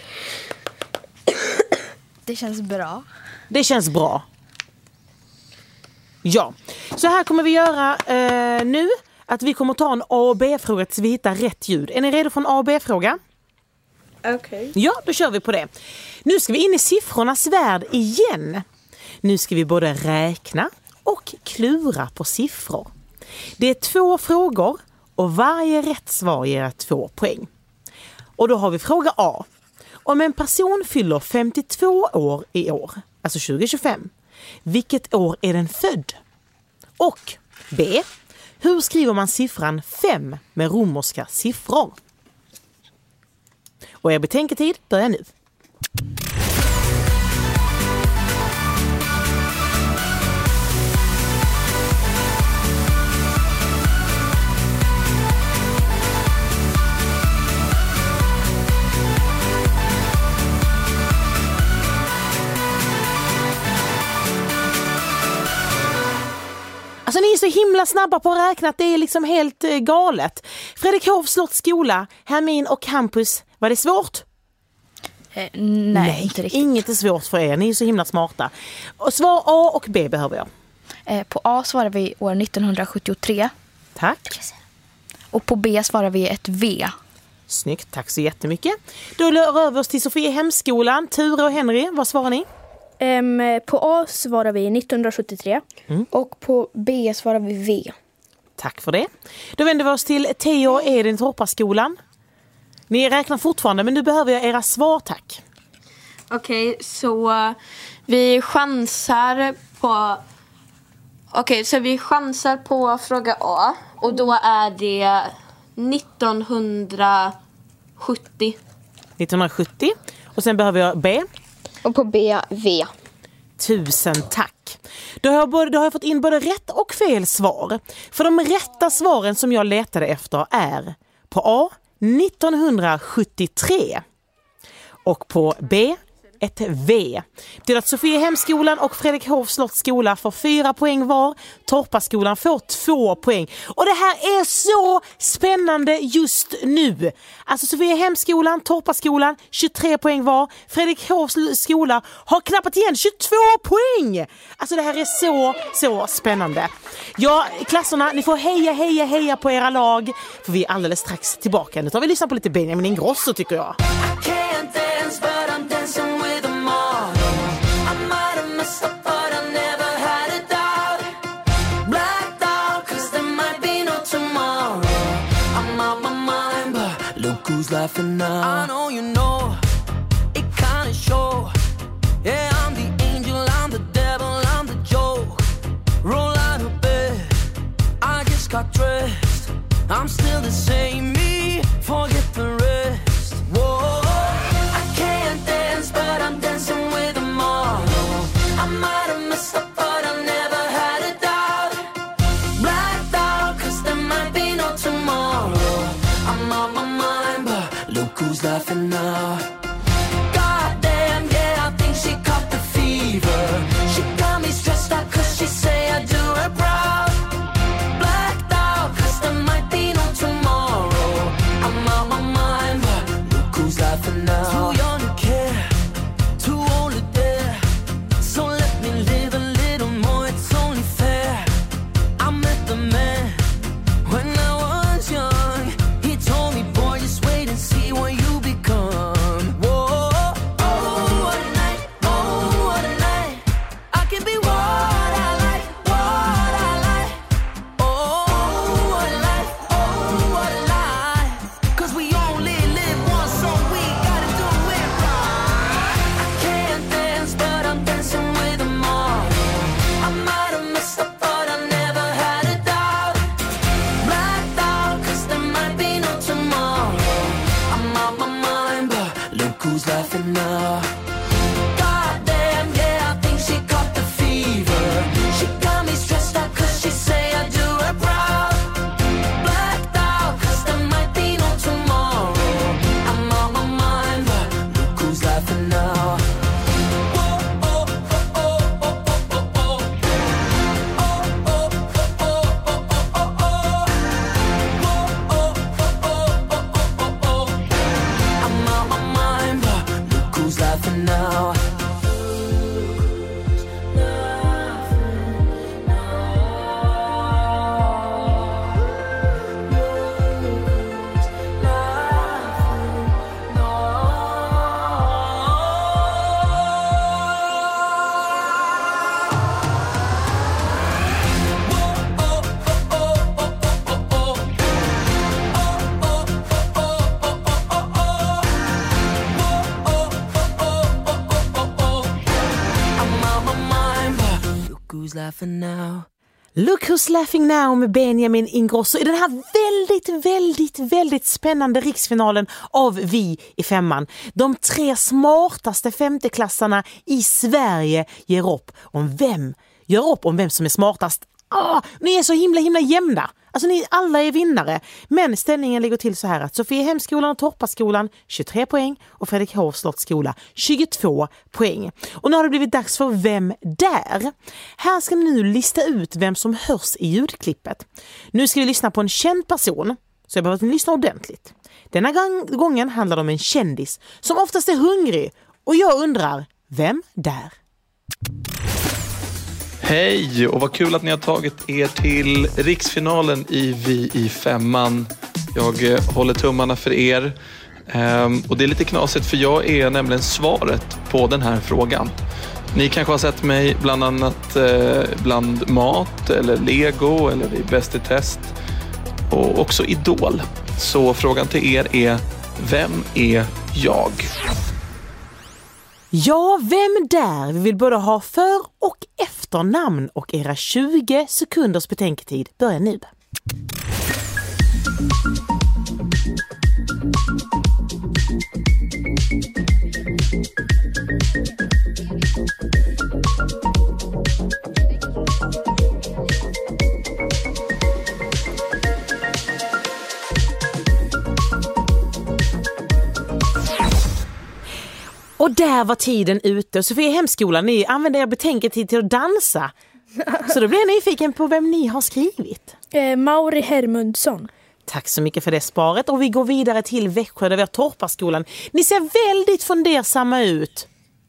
Det känns bra. Det känns bra. Ja, så här kommer vi göra eh, nu. Att vi kommer ta en A och B-fråga tills vi hittar rätt ljud. Är ni redo för en A och B-fråga? Okej. Okay. Ja, då kör vi på det. Nu ska vi in i siffrornas värld igen. Nu ska vi både räkna och klura på siffror. Det är två frågor och varje rätt svar ger två poäng. Och då har vi fråga A. Om en person fyller femtiotvå år i år, alltså tjugo tjugofem, vilket år är den född? Och B. Hur skriver man siffran fem med romerska siffror? Och er betänketid börjar nu. Alltså ni är så himla snabba på att räkna att det är liksom helt eh, galet. Fredrikshovs slottsskola, Hermin och Hampus, var det svårt? Eh, nej, nej, inte riktigt. Inget är svårt för er, ni är så himla smarta. Och svar A och B behöver jag. Eh, på A svarar vi år nittonhundrasjuttiotre. Tack. Och på B svarar vi ett V. Snyggt, tack så jättemycket. Då rör vi oss till Sofia Hemskolan. Ture och Henry, vad svarar ni? Um, på A svarar vi nittonhundrasjuttiotre. Mm. Och på B svarar vi V. Tack för det. Då vänder vi oss till Theo och Edin Torparskolan. Ni räknar fortfarande, men nu behöver jag era svar, tack. Okej, okay, så vi chansar på... Okej, okay, så vi chansar på fråga A. Och då är det nittonhundrasjuttio. nittonhundrasjuttio. Och sen behöver jag B. Och på B, V. Tusen tack. Då har, jag både, då har jag fått in både rätt och fel svar. För de rätta svaren som jag letade efter är på A, nittonhundrasjuttiotre. Och på B, ett V. Det är att Sofiehemskolan och Fredrikshovs slottsskola får fyra poäng var. Torparskolan får två poäng. Och det här är så spännande just nu. Alltså Sofiehemskolan, Torparskolan, tjugotre poäng var. Fredrikshovs skola har knappat igen tjugotvå poäng. Alltså det här är så, så spännande. Ja, klasserna, ni får heja, heja, heja på era lag. För vi är alldeles strax tillbaka. Nu tar vi lyssna på lite Benjamin Ingrosso, tycker jag. Who's laughing now? I know you know it kinda show. Yeah, I'm the angel, I'm the devil, I'm the joke. Roll out of bed, I just got dressed. I'm still the same me, forget the rest. Whoa, I can't dance, but I'm dancing with them all. I might have messed up, but I never had a doubt. Blacked out, cause there might be no tomorrow. I'm on my mind, but look who's laughing now. Goddamn, yeah, I think she caught the fever. She got me stressed out cause she say I do her proud. Blacked out cause there might be no tomorrow. I'm on my mind, but look who's laughing now. Too young to care, too old to dare. So let me live a little more, it's only fair. I met the man when I was young. He told me, boy, just wait and see what you become. Whoa, oh, what a night, oh, what a night. I can be what I like, what I like. Oh, what a life, oh, what a life. Cause we only live once, so we gotta do it right. I can't dance, but I'm dancing with them all. I might have messed up, but I never had a doubt. Blacked out, cause there might be no tomorrow. I'm on my mind, but look who's laughing now. Goddamn, yeah, I think she caught the fever. She got me stressed out cause she say I do her proud. Blacked out, cause there might be no tomorrow. I'm on my mind, but look who's laughing now. I'm on my mind, but look who's laughing now. I'm on my mind, but look who's laughing now. Look who's laughing now med Benjamin Ingrosso i den här väldigt, väldigt, väldigt spännande riksfinalen av Vi i femman. De tre smartaste femteklassarna i Sverige ger upp om vem, gör upp om vem som är smartast. Ah, ni är så himla, himla jämna. Alltså ni alla är vinnare. Men ställningen ligger till så här att Sofiehemskolan och Torparskolan tjugotre poäng och Fredrikshovs slottsskola tjugotvå poäng. Och nu har det blivit dags för Vem där? Här ska ni nu lista ut vem som hörs i ljudklippet. Nu ska vi lyssna på en känd person, så jag behöver att ni lyssnar ordentligt. Denna gången handlar det om en kändis som oftast är hungrig. Och jag undrar, vem där? Hej och vad kul att ni har tagit er till riksfinalen i Vi i femman. Jag eh, håller tummarna för er. Ehm, och det är lite knasigt för jag är nämligen svaret på den här frågan. Ni kanske har sett mig bland annat eh, bland mat eller Lego eller i Bäst i test och också Idol. Så frågan till er är, vem är jag? Ja, vem där? Vi vill både ha för- och efternamn och era tjugo sekunders betänketid börjar nu. Och där var tiden ute. Sofia Hemskolan, ni använder er betänketid till att dansa. Så då blir jag nyfiken på vem ni har skrivit. Eh, Mauri Hermundsson. Tack så mycket för det sparet. Och vi går vidare till Växjö där vi har Torparskolan. Ni ser väldigt fundersamma ut.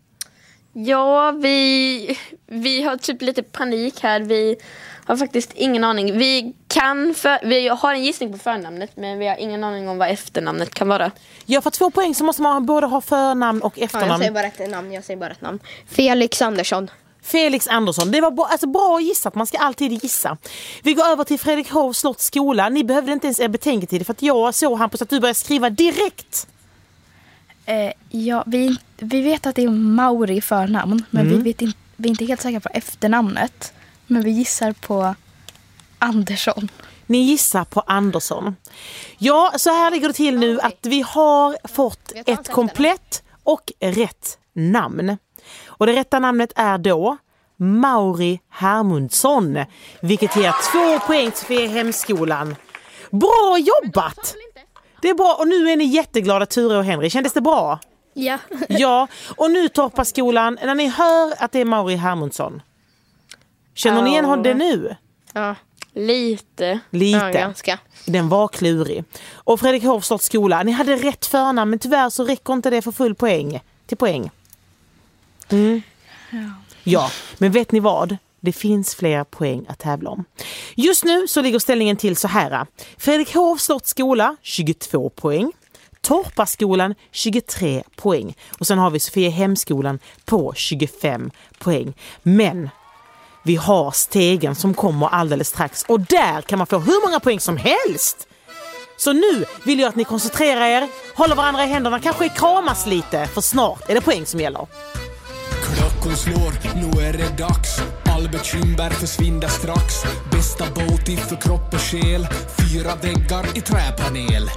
Ja, vi, vi har typ lite panik här. Vi har faktiskt ingen aning. Vi kan för, vi har en gissning på förnamnet, men vi har ingen aning om vad efternamnet kan vara. Ja, för två poäng så måste man både ha förnamn och efternamn. Ja, jag säger bara ett namn, jag säger bara ett namn. Felix Andersson. Felix Andersson. Det var bra, alltså bra gissat. Man ska alltid gissa. Vi går över till Fredrikshovs slottsskola. Ni behövde inte ens er betänketid för att jag såg Hampus att du började skriva direkt. Eh, ja, vi, vi vet att det är Mauri i förnamn, men Mm. vi, vet in, vi är inte helt säkra på efternamnet. Men vi gissar på Andersson. Ni gissar på Andersson. Ja, så här ligger det till nu att vi har fått ett komplett och rätt namn. Och det rätta namnet är då Mauri Hermundsson, vilket ger två poäng för Hemskolan. Bra jobbat! Det är bra, och nu är ni jätteglada, Ture och Henry. Kändes det bra? Ja. Ja, och nu Torparskolan, när ni hör att det är Mauri Hermundsson. Känner ni igen det nu? Ja, lite. Lite. Ja, ganska. Den var klurig. Och Fredrikshovs slottsskola, ni hade rätt förnamn, men tyvärr så räcker inte det för full poäng. Till poäng. Mm. Ja. Ja, men vet ni vad? Det finns fler poäng att tävla om. Just nu så ligger ställningen till så här. Fredrikshovs slottsskola tjugotvå poäng. Torparskolan tjugotre poäng. Och sen har vi Sofia Hemskolan på tjugofem poäng. Men vi har stegen som kommer alldeles strax. Och där kan man få hur många poäng som helst. Så nu vill jag att ni koncentrerar er, håller varandra i händerna, kanske kramas lite. För snart är det poäng som gäller. Klockan slår, nu är det dags. All bekymmer försvinner strax. Bästa båt för kropp och själ. Fyra väggar i träpanel.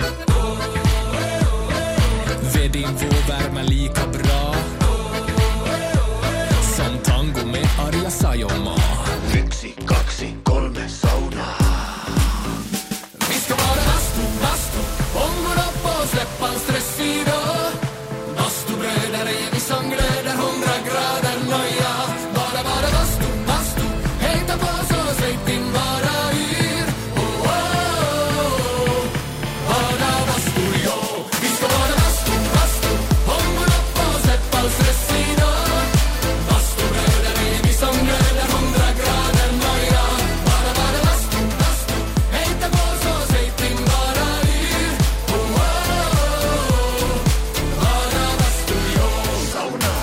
Vedinvå värmer lika bra som tango med Arja Saijonmaa. Yksi, kaksi, kolme, sauna. Vi ska vara bastu, bastu. Ångon upp och släppa en stress idag. Bastubröder är vi som glöder hundra grader nöja. Bara vara bastu, bastu. Hejta på så släpp in bara yr. Oh, oh, oh. Bara bastu, ja. Vi ska vara bastu, bastu. Ångon upp och släppa en stress idag. Bastubröder är vi som glöder hundra grader nöja. Bara vara bastu, bastu. Hejta på så släpp in bara yr. Oh, oh, oh. Bara bastu, ja. Sauna.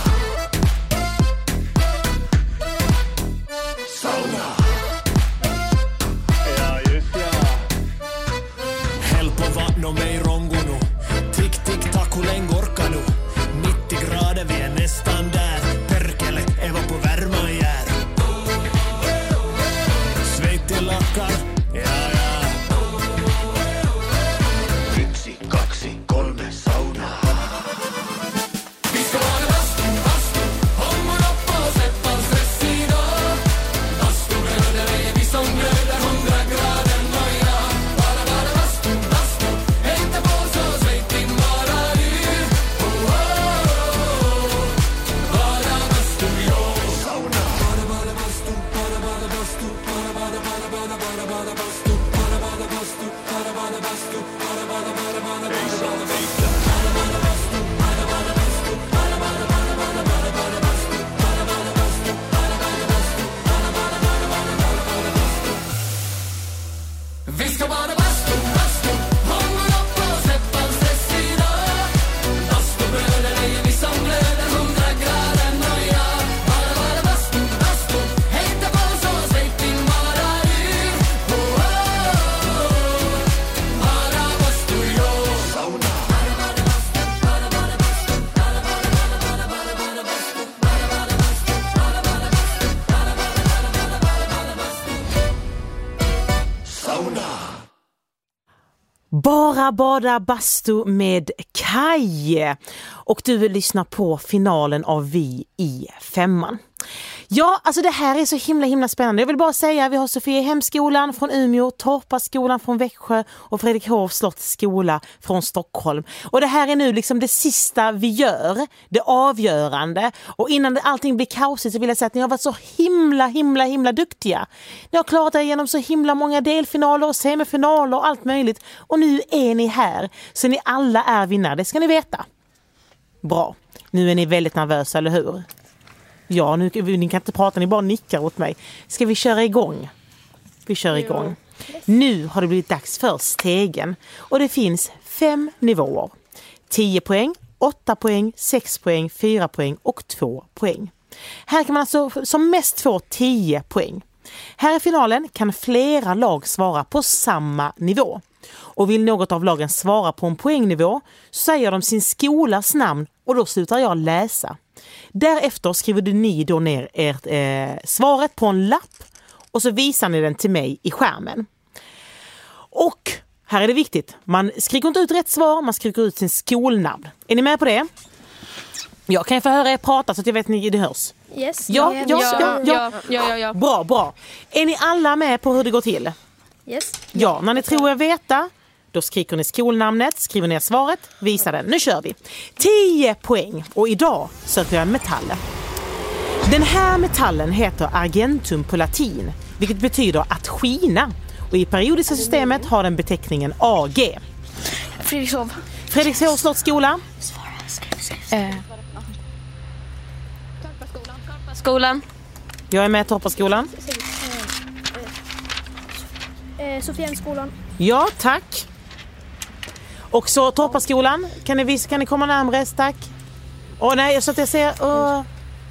Sauna. Ja, just ja. Häll på vatten och mig rongono. Tick, tick, tack, hur länge orkar du? nittio grader, vi är nästan där. Perkele, Eva på värma jär. Sveitti lackar, ja, ja. Yksi, kaksi, kolme, sauna. Vi ska vara bastu, bastu. Ångon upp och släppa en stress idag. Bastubröder är vi som glöder hundra grader nöja. Bara vara bastu, bastu. Hejta på så släpp in bara yr. Oh, oh, oh. Bara bastu, ja. Sauna. Bara, bara bastu, bara, bara bastu. Bara, bara, bara, bara, bara, bara bastu. Bara, bara bastu, bara, bara bastu. Bara, bara, bara, bara, bara, bara bastu. Bara, bara bastu, bara, bara bastu. Bara, bara, bara, bara, bara, bara bastu. Bara, bara bastu, bara, bara bastu. Bara, bara, bara, bara, bara, bara bastu. Vi ska vara bastu, bastu. Ångon upp och släppa en stress idag. Bastubröder är vi som glöder hundra grader nöja. Bara Bara bada bastu med Kaj. Och du vill lyssna på finalen av Vi i femman. Ja, alltså det här är så himla himla spännande. Jag vill bara säga att vi har Sofiehemskolan från Umeå, Torpaskolan från Växjö och Fredrikshovs slottsskola från Stockholm. Och det här är nu liksom det sista vi gör, det avgörande. Och innan allting blir kaosigt så vill jag säga att ni har varit så himla himla himla duktiga. Ni har klarat er igenom så himla många delfinaler och semifinaler och allt möjligt. Och nu är ni här, så ni alla är vinnare, det ska ni veta. Bra, nu är ni väldigt nervösa, eller hur? Ja, nu, ni kan inte prata, ni bara nickar åt mig. Ska vi köra igång? Vi kör igång. Nu har det blivit dags för stegen. Och det finns fem nivåer. tio poäng, åtta poäng, sex poäng, fyra poäng och två poäng. Här kan man alltså som mest få tio poäng. Här i finalen kan flera lag svara på samma nivå. Och vill något av lagen svara på en poängnivå så säger de sin skolas namn och då slutar jag läsa. Därefter skriver du ni då ner ert, eh, svaret på en lapp och så visar ni den till mig i skärmen. Och här är det viktigt, man skriker inte ut rätt svar, man skriker ut sin skolnamn. Är ni med på det? Ja, kan jag få höra er prata så att jag vet att det hörs? Yes. Ja, ja, ja, ja, ja, ja, ja, ja. Bra, bra. Är ni alla med på hur det går till? Yes. Ja, när ni tror er veta, då skriker ni skolnamnet, skriver ner svaret, visar den. Nu kör vi. tio poäng och idag söker jag en metall. Den här metallen heter argentum på latin, vilket betyder att skina. Och i periodiska systemet har den beteckningen A G. Fredrikshov. Fredrikshov slottsskola. Eh. Skolan. Jag är med Torpaskolan. Eh, Sofiehemskolan. Ja, tack. Och så Torpaskolan. Kan ni, visa, kan ni komma närmare? Tack. Åh nej, så att jag ser... Uh...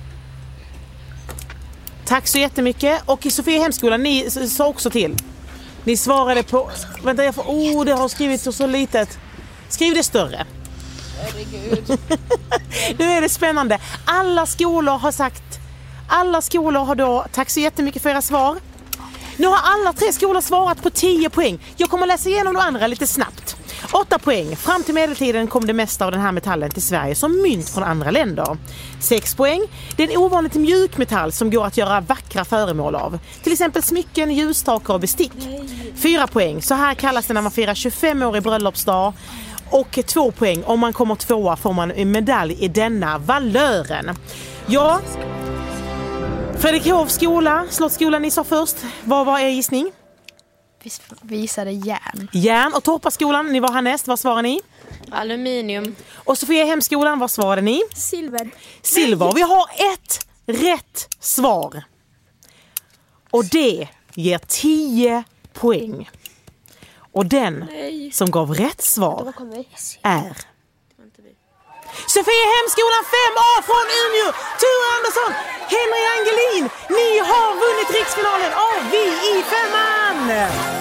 Tack så jättemycket. Och i Sofiehemskolan, ni sa också till. Ni svarade på... Vänta, jag får... Oh, det har skrivit så, så litet. Skriv det större. Herregud. Nu är det spännande. Alla skolor har sagt... Alla skolor har då... Tack så jättemycket för era svar. Nu har alla tre skolor svarat på tio poäng. Jag kommer läsa igenom de andra lite snabbt. åtta poäng. Fram till medeltiden kom det mesta av den här metallen till Sverige som mynt från andra länder. sex poäng. Det är en ovanligt mjuk metall som går att göra vackra föremål av. Till exempel smycken, ljusstakar och bestick. fyra poäng. Så här kallas det när man firar tjugofem år i bröllopsdag. Och två poäng. Om man kommer tvåa får man en medalj i denna valören. Ja... Fredrikshovs skola, slottsskolan ni sa först. Vad var er gissning? Vi visade järn. Järn. Och Torpaskolan, ni var härnäst. Vad svarade ni? Aluminium. Och Sofiehemskolan, vad svarade ni? Silver. Silver. Vi har ett rätt svar. Och det ger tio poäng. Och den Nej. som gav rätt svar är... Sofiehemskolan fem A från Umeå, Ture Andersson, Henry Angelin. Ni har vunnit riksfinalen av Vi i femman.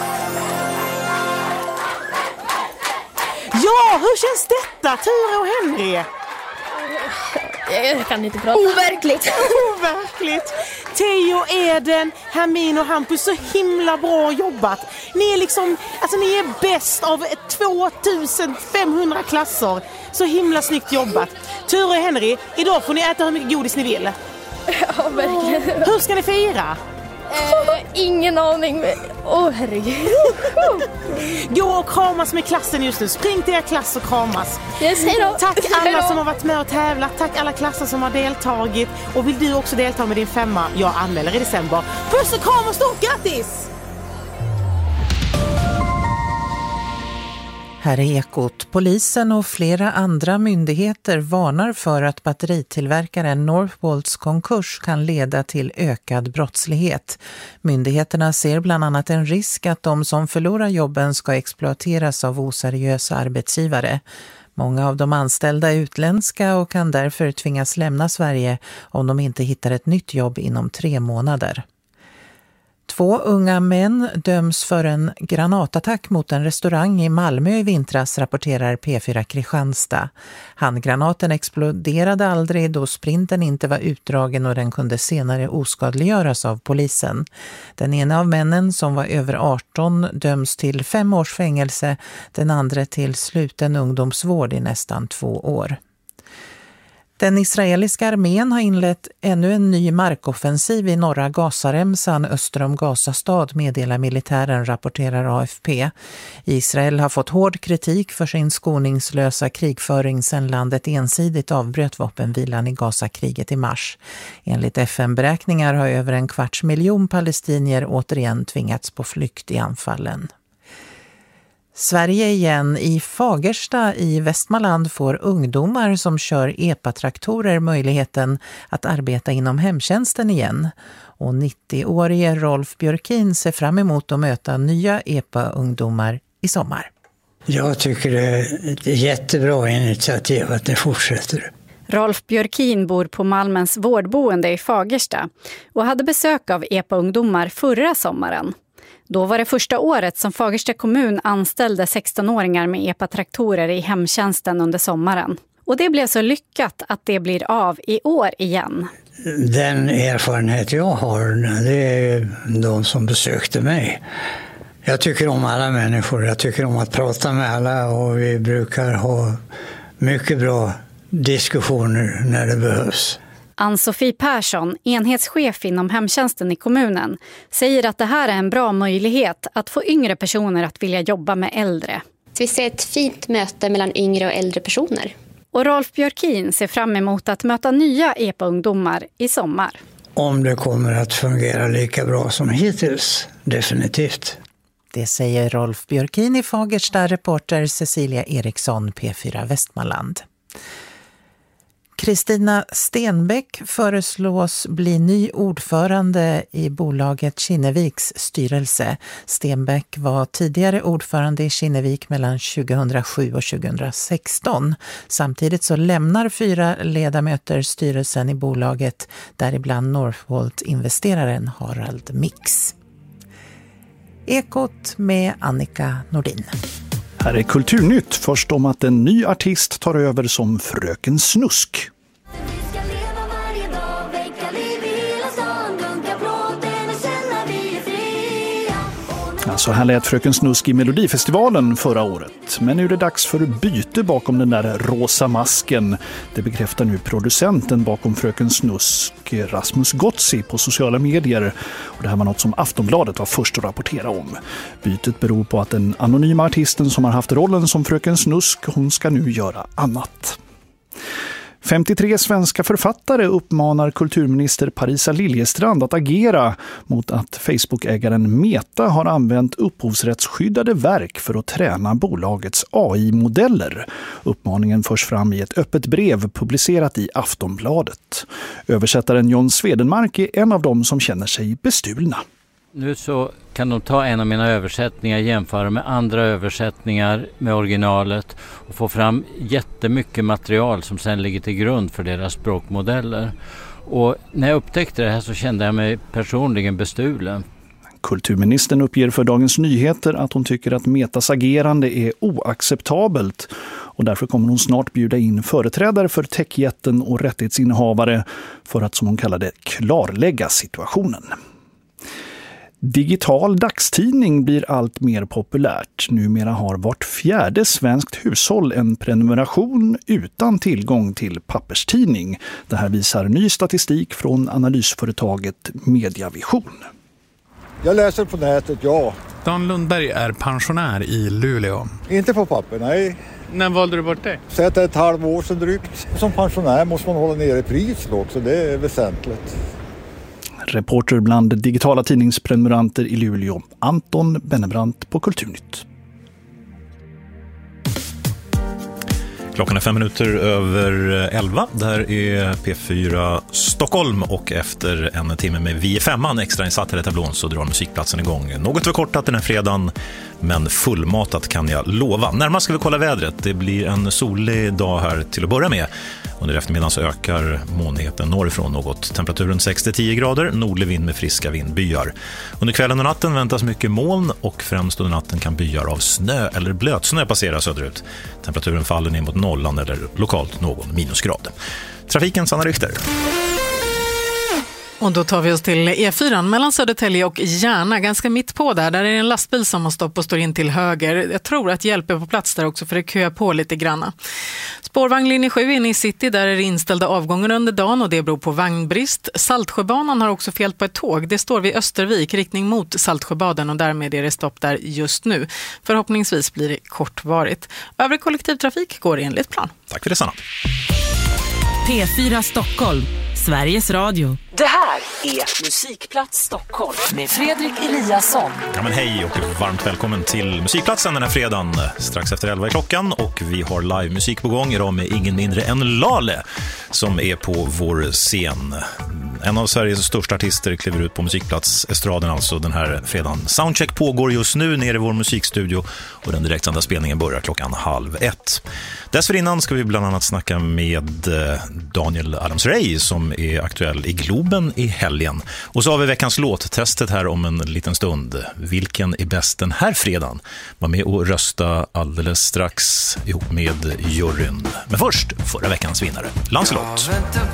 Ja, hur känns detta, Ture och Henry? Jag kan inte prata. Overkligt. Overkligt. Theo, Eden, Hermin och Hampus, så himla bra jobbat. Ni är liksom, alltså ni är bäst av tvåtusen femhundra klasser. Så himla snyggt jobbat. Ture och Henry, idag får ni äta hur mycket godis ni vill. Ja, verkligen. Hur ska ni fira? Eh, ingen aning. Åh, oh, herregud. Gå och kramas med klassen just nu. Spring till er klass och kramas. Yes, hejdå. Tack alla Hejdå. som har varit med och tävlat. Tack alla klasser som har deltagit. Och vill du också delta med din femma? Jag anmäler i december. Puss och kram och stort grattis! Här är Ekot. Polisen och flera andra myndigheter varnar för att batteritillverkaren Northvolts konkurs kan leda till ökad brottslighet. Myndigheterna ser bland annat en risk att de som förlorar jobben ska exploateras av oseriösa arbetsgivare. Många av de anställda är utländska och kan därför tvingas lämna Sverige om de inte hittar ett nytt jobb inom tre månader. Två unga män döms för en granatattack mot en restaurang i Malmö i vintras, rapporterar P fyra Kristianstad. Handgranaten exploderade aldrig då sprinten inte var utdragen och den kunde senare oskadliggöras av polisen. Den ena av männen, som var över arton, döms till fem års fängelse, den andra till sluten ungdomsvård i nästan två år. Den israeliska armén har inlett ännu en ny markoffensiv i norra Gazaremsan öster om Gazastad, meddelar militären, rapporterar A F P. Israel har fått hård kritik för sin skoningslösa krigföring sedan landet ensidigt avbröt vapenvilan i Gazakriget i mars. Enligt F N-beräkningar har över en kvarts miljon palestinier återigen tvingats på flykt i anfallen. Sverige igen. I Fagersta i Västmanland får ungdomar som kör E P A-traktorer möjligheten att arbeta inom hemtjänsten igen. Och nittioårige Rolf Björkin ser fram emot att möta nya E P A-ungdomar i sommar. Jag tycker det är ett jättebra initiativ att det fortsätter. Rolf Björkin bor på Malmens vårdboende i Fagersta och hade besök av E P A-ungdomar förra sommaren. Då var det första året som Fagersta kommun anställde sextonåringar med E P A-traktorer i hemtjänsten under sommaren. Och det blev så lyckat att det blir av i år igen. Den erfarenhet jag har, det är de som besökte mig. Jag tycker om alla människor, jag tycker om att prata med alla och vi brukar ha mycket bra diskussioner när det behövs. Ann-Sofie Persson, enhetschef inom hemtjänsten i kommunen, säger att det här är en bra möjlighet att få yngre personer att vilja jobba med äldre. Vi ser ett fint möte mellan yngre och äldre personer. Och Rolf Björkin ser fram emot att möta nya E P A-ungdomar i sommar. Om det kommer att fungera lika bra som hittills, definitivt. Det säger Rolf Björkin i Fagersta, reporter Cecilia Eriksson, P fyra Västmanland. Kristina Stenbeck föreslås bli ny ordförande i bolaget Kinneviks styrelse. Stenbeck var tidigare ordförande i Kinnevik mellan tjugohundrasju och tjugohundrasexton. Samtidigt så lämnar fyra ledamöter styrelsen i bolaget, däribland Northvolt-investeraren Harald Mix. Ekot med Annika Nordin. Här är Kulturnytt, först om att en ny artist tar över som Fröken Snusk. Så här lät Fröken Snusk i Melodifestivalen förra året. Men nu är det dags för byte bakom den där rosa masken. Det bekräftar nu producenten bakom Fröken Snusk, Rasmus Gotzi, på sociala medier. Och det här var något som Aftonbladet var först att rapportera om. Bytet beror på att den anonyma artisten som har haft rollen som Fröken Snusk, hon ska nu göra annat. femtiotre svenska författare uppmanar kulturminister Parisa Liljestrand att agera mot att Facebook-ägaren Meta har använt upphovsrättsskyddade verk för att träna bolagets A I-modeller. Uppmaningen förs fram i ett öppet brev publicerat i Aftonbladet. Översättaren John Svedenmark är en av dem som känner sig bestulna. Nu så kan de ta en av mina översättningar, jämföra med andra översättningar med originalet och få fram jättemycket material som sedan ligger till grund för deras språkmodeller. Och när jag upptäckte det här så kände jag mig personligen bestulen. Kulturministern uppger för Dagens Nyheter att hon tycker att Metas agerande är oacceptabelt och därför kommer hon snart bjuda in företrädare för techjätten och rättighetsinnehavare för att, som hon kallar det, klarlägga situationen. Digital dagstidning blir allt mer populärt. Numera har vart fjärde svenskt hushåll en prenumeration utan tillgång till papperstidning. Det här visar ny statistik från analysföretaget Mediavision. Jag läser på nätet, ja. Dan Lundberg är pensionär i Luleå. Inte på papper, nej. När valde du bort det? Så ett halv år sedan drygt. Som pensionär måste man hålla nere priset också, det är väsentligt. Reporter bland digitala tidningsprenumeranter i Luleå, Anton Bennebrant på Kulturnytt. Klockan är fem minuter över elva. Där är P fyra Stockholm och efter en timme med Vi är femman extra insatt här i tablån så drar musikplatsen igång. Något förkortat den här fredagen, men fullmatat kan jag lova. Närmast ska vi kolla vädret. Det blir en solig dag här till att börja med. Under eftermiddagen så ökar molnigheten norrifrån något. Temperaturen sex till tio grader, nordlig vind med friska vindbyar. Under kvällen och natten väntas mycket moln och främst under natten kan byar av snö eller blötsnö passera söderut. Temperaturen faller ner mot nollan eller lokalt någon minusgrad. Trafikens Anna Richter. Och då tar vi oss till E fyra mellan Södertälje och Järna, ganska mitt på där. Där är det en lastbil som har stopp och står in till höger. Jag tror att hjälp är på plats där också för det köar på lite granna. Spårvagn linje sju inne i city, där är det inställda avgångar under dagen och det beror på vagnbrist. Saltsjöbanan har också fel på ett tåg. Det står vid Östervik, riktning mot Saltsjöbaden och därmed är det stopp där just nu. Förhoppningsvis blir det kortvarigt. Övrig kollektivtrafik går enligt plan. Tack för det, Sanna. P fyra Stockholm, Sveriges Radio. Det här är Musikplats Stockholm med Fredrik Eliasson. Ja, men hej och varmt välkommen till Musikplatsen den här fredagen. Strax efter elva i klockan och vi har live musik på gång idag med ingen mindre än Lale som är på vår scen. En av Sveriges största artister kliver ut på Musikplats estraden alltså den här fredagen. Soundcheck pågår just nu nere i vår musikstudio och den direktsända spelningen börjar klockan halv ett. Dessförinnan ska vi bland annat snacka med Daniel Adams-Ray som är aktuell i Globen i helgen. Och så har vi veckans låttestet här om en liten stund. Vilken är bäst den här fredagen? Var med och rösta alldeles strax ihop med juryn. Men först, förra veckans vinnare, Lancelot.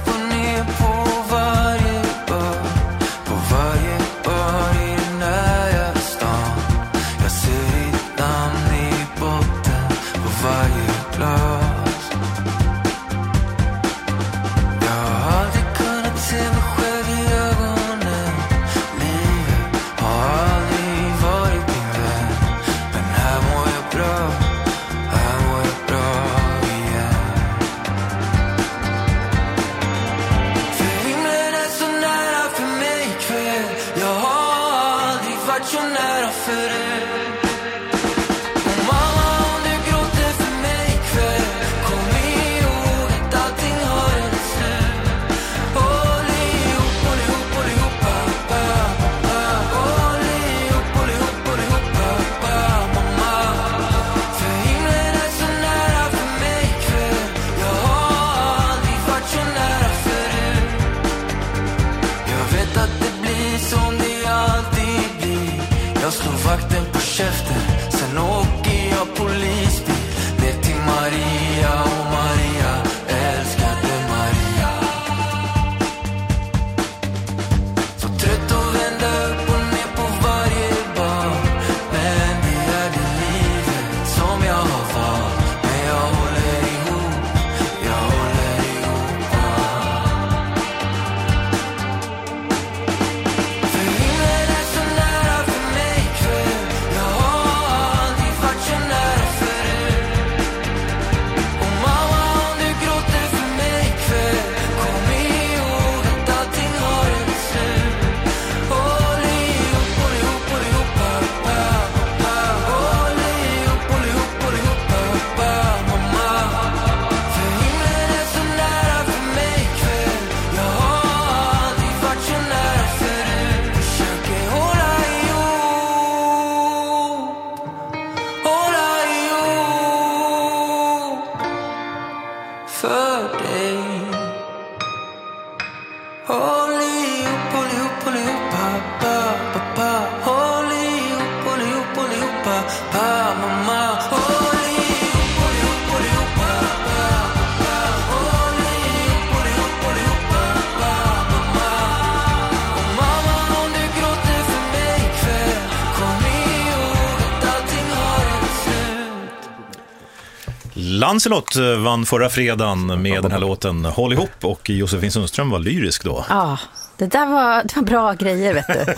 Lancelot vann förra fredagen med den här låten Håll ihop och Josefin Sundström var lyrisk då. Ja, det där var, det var bra grejer vet du.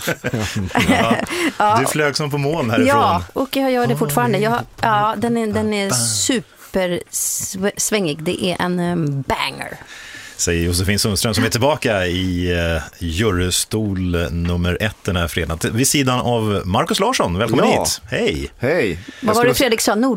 Ja, ja. Du flög som på moln härifrån. Ja, och jag gör det fortfarande. Jag, ja, den är, den är supersvängig. Det är en um, banger. Säger Josefin Sundström som är tillbaka i uh, jurystol nummer ett den här fredagen. Vid sidan av Marcus Larsson, välkommen ja. hit. Hej. Hej. Vad var det Fredrik sa? Nord?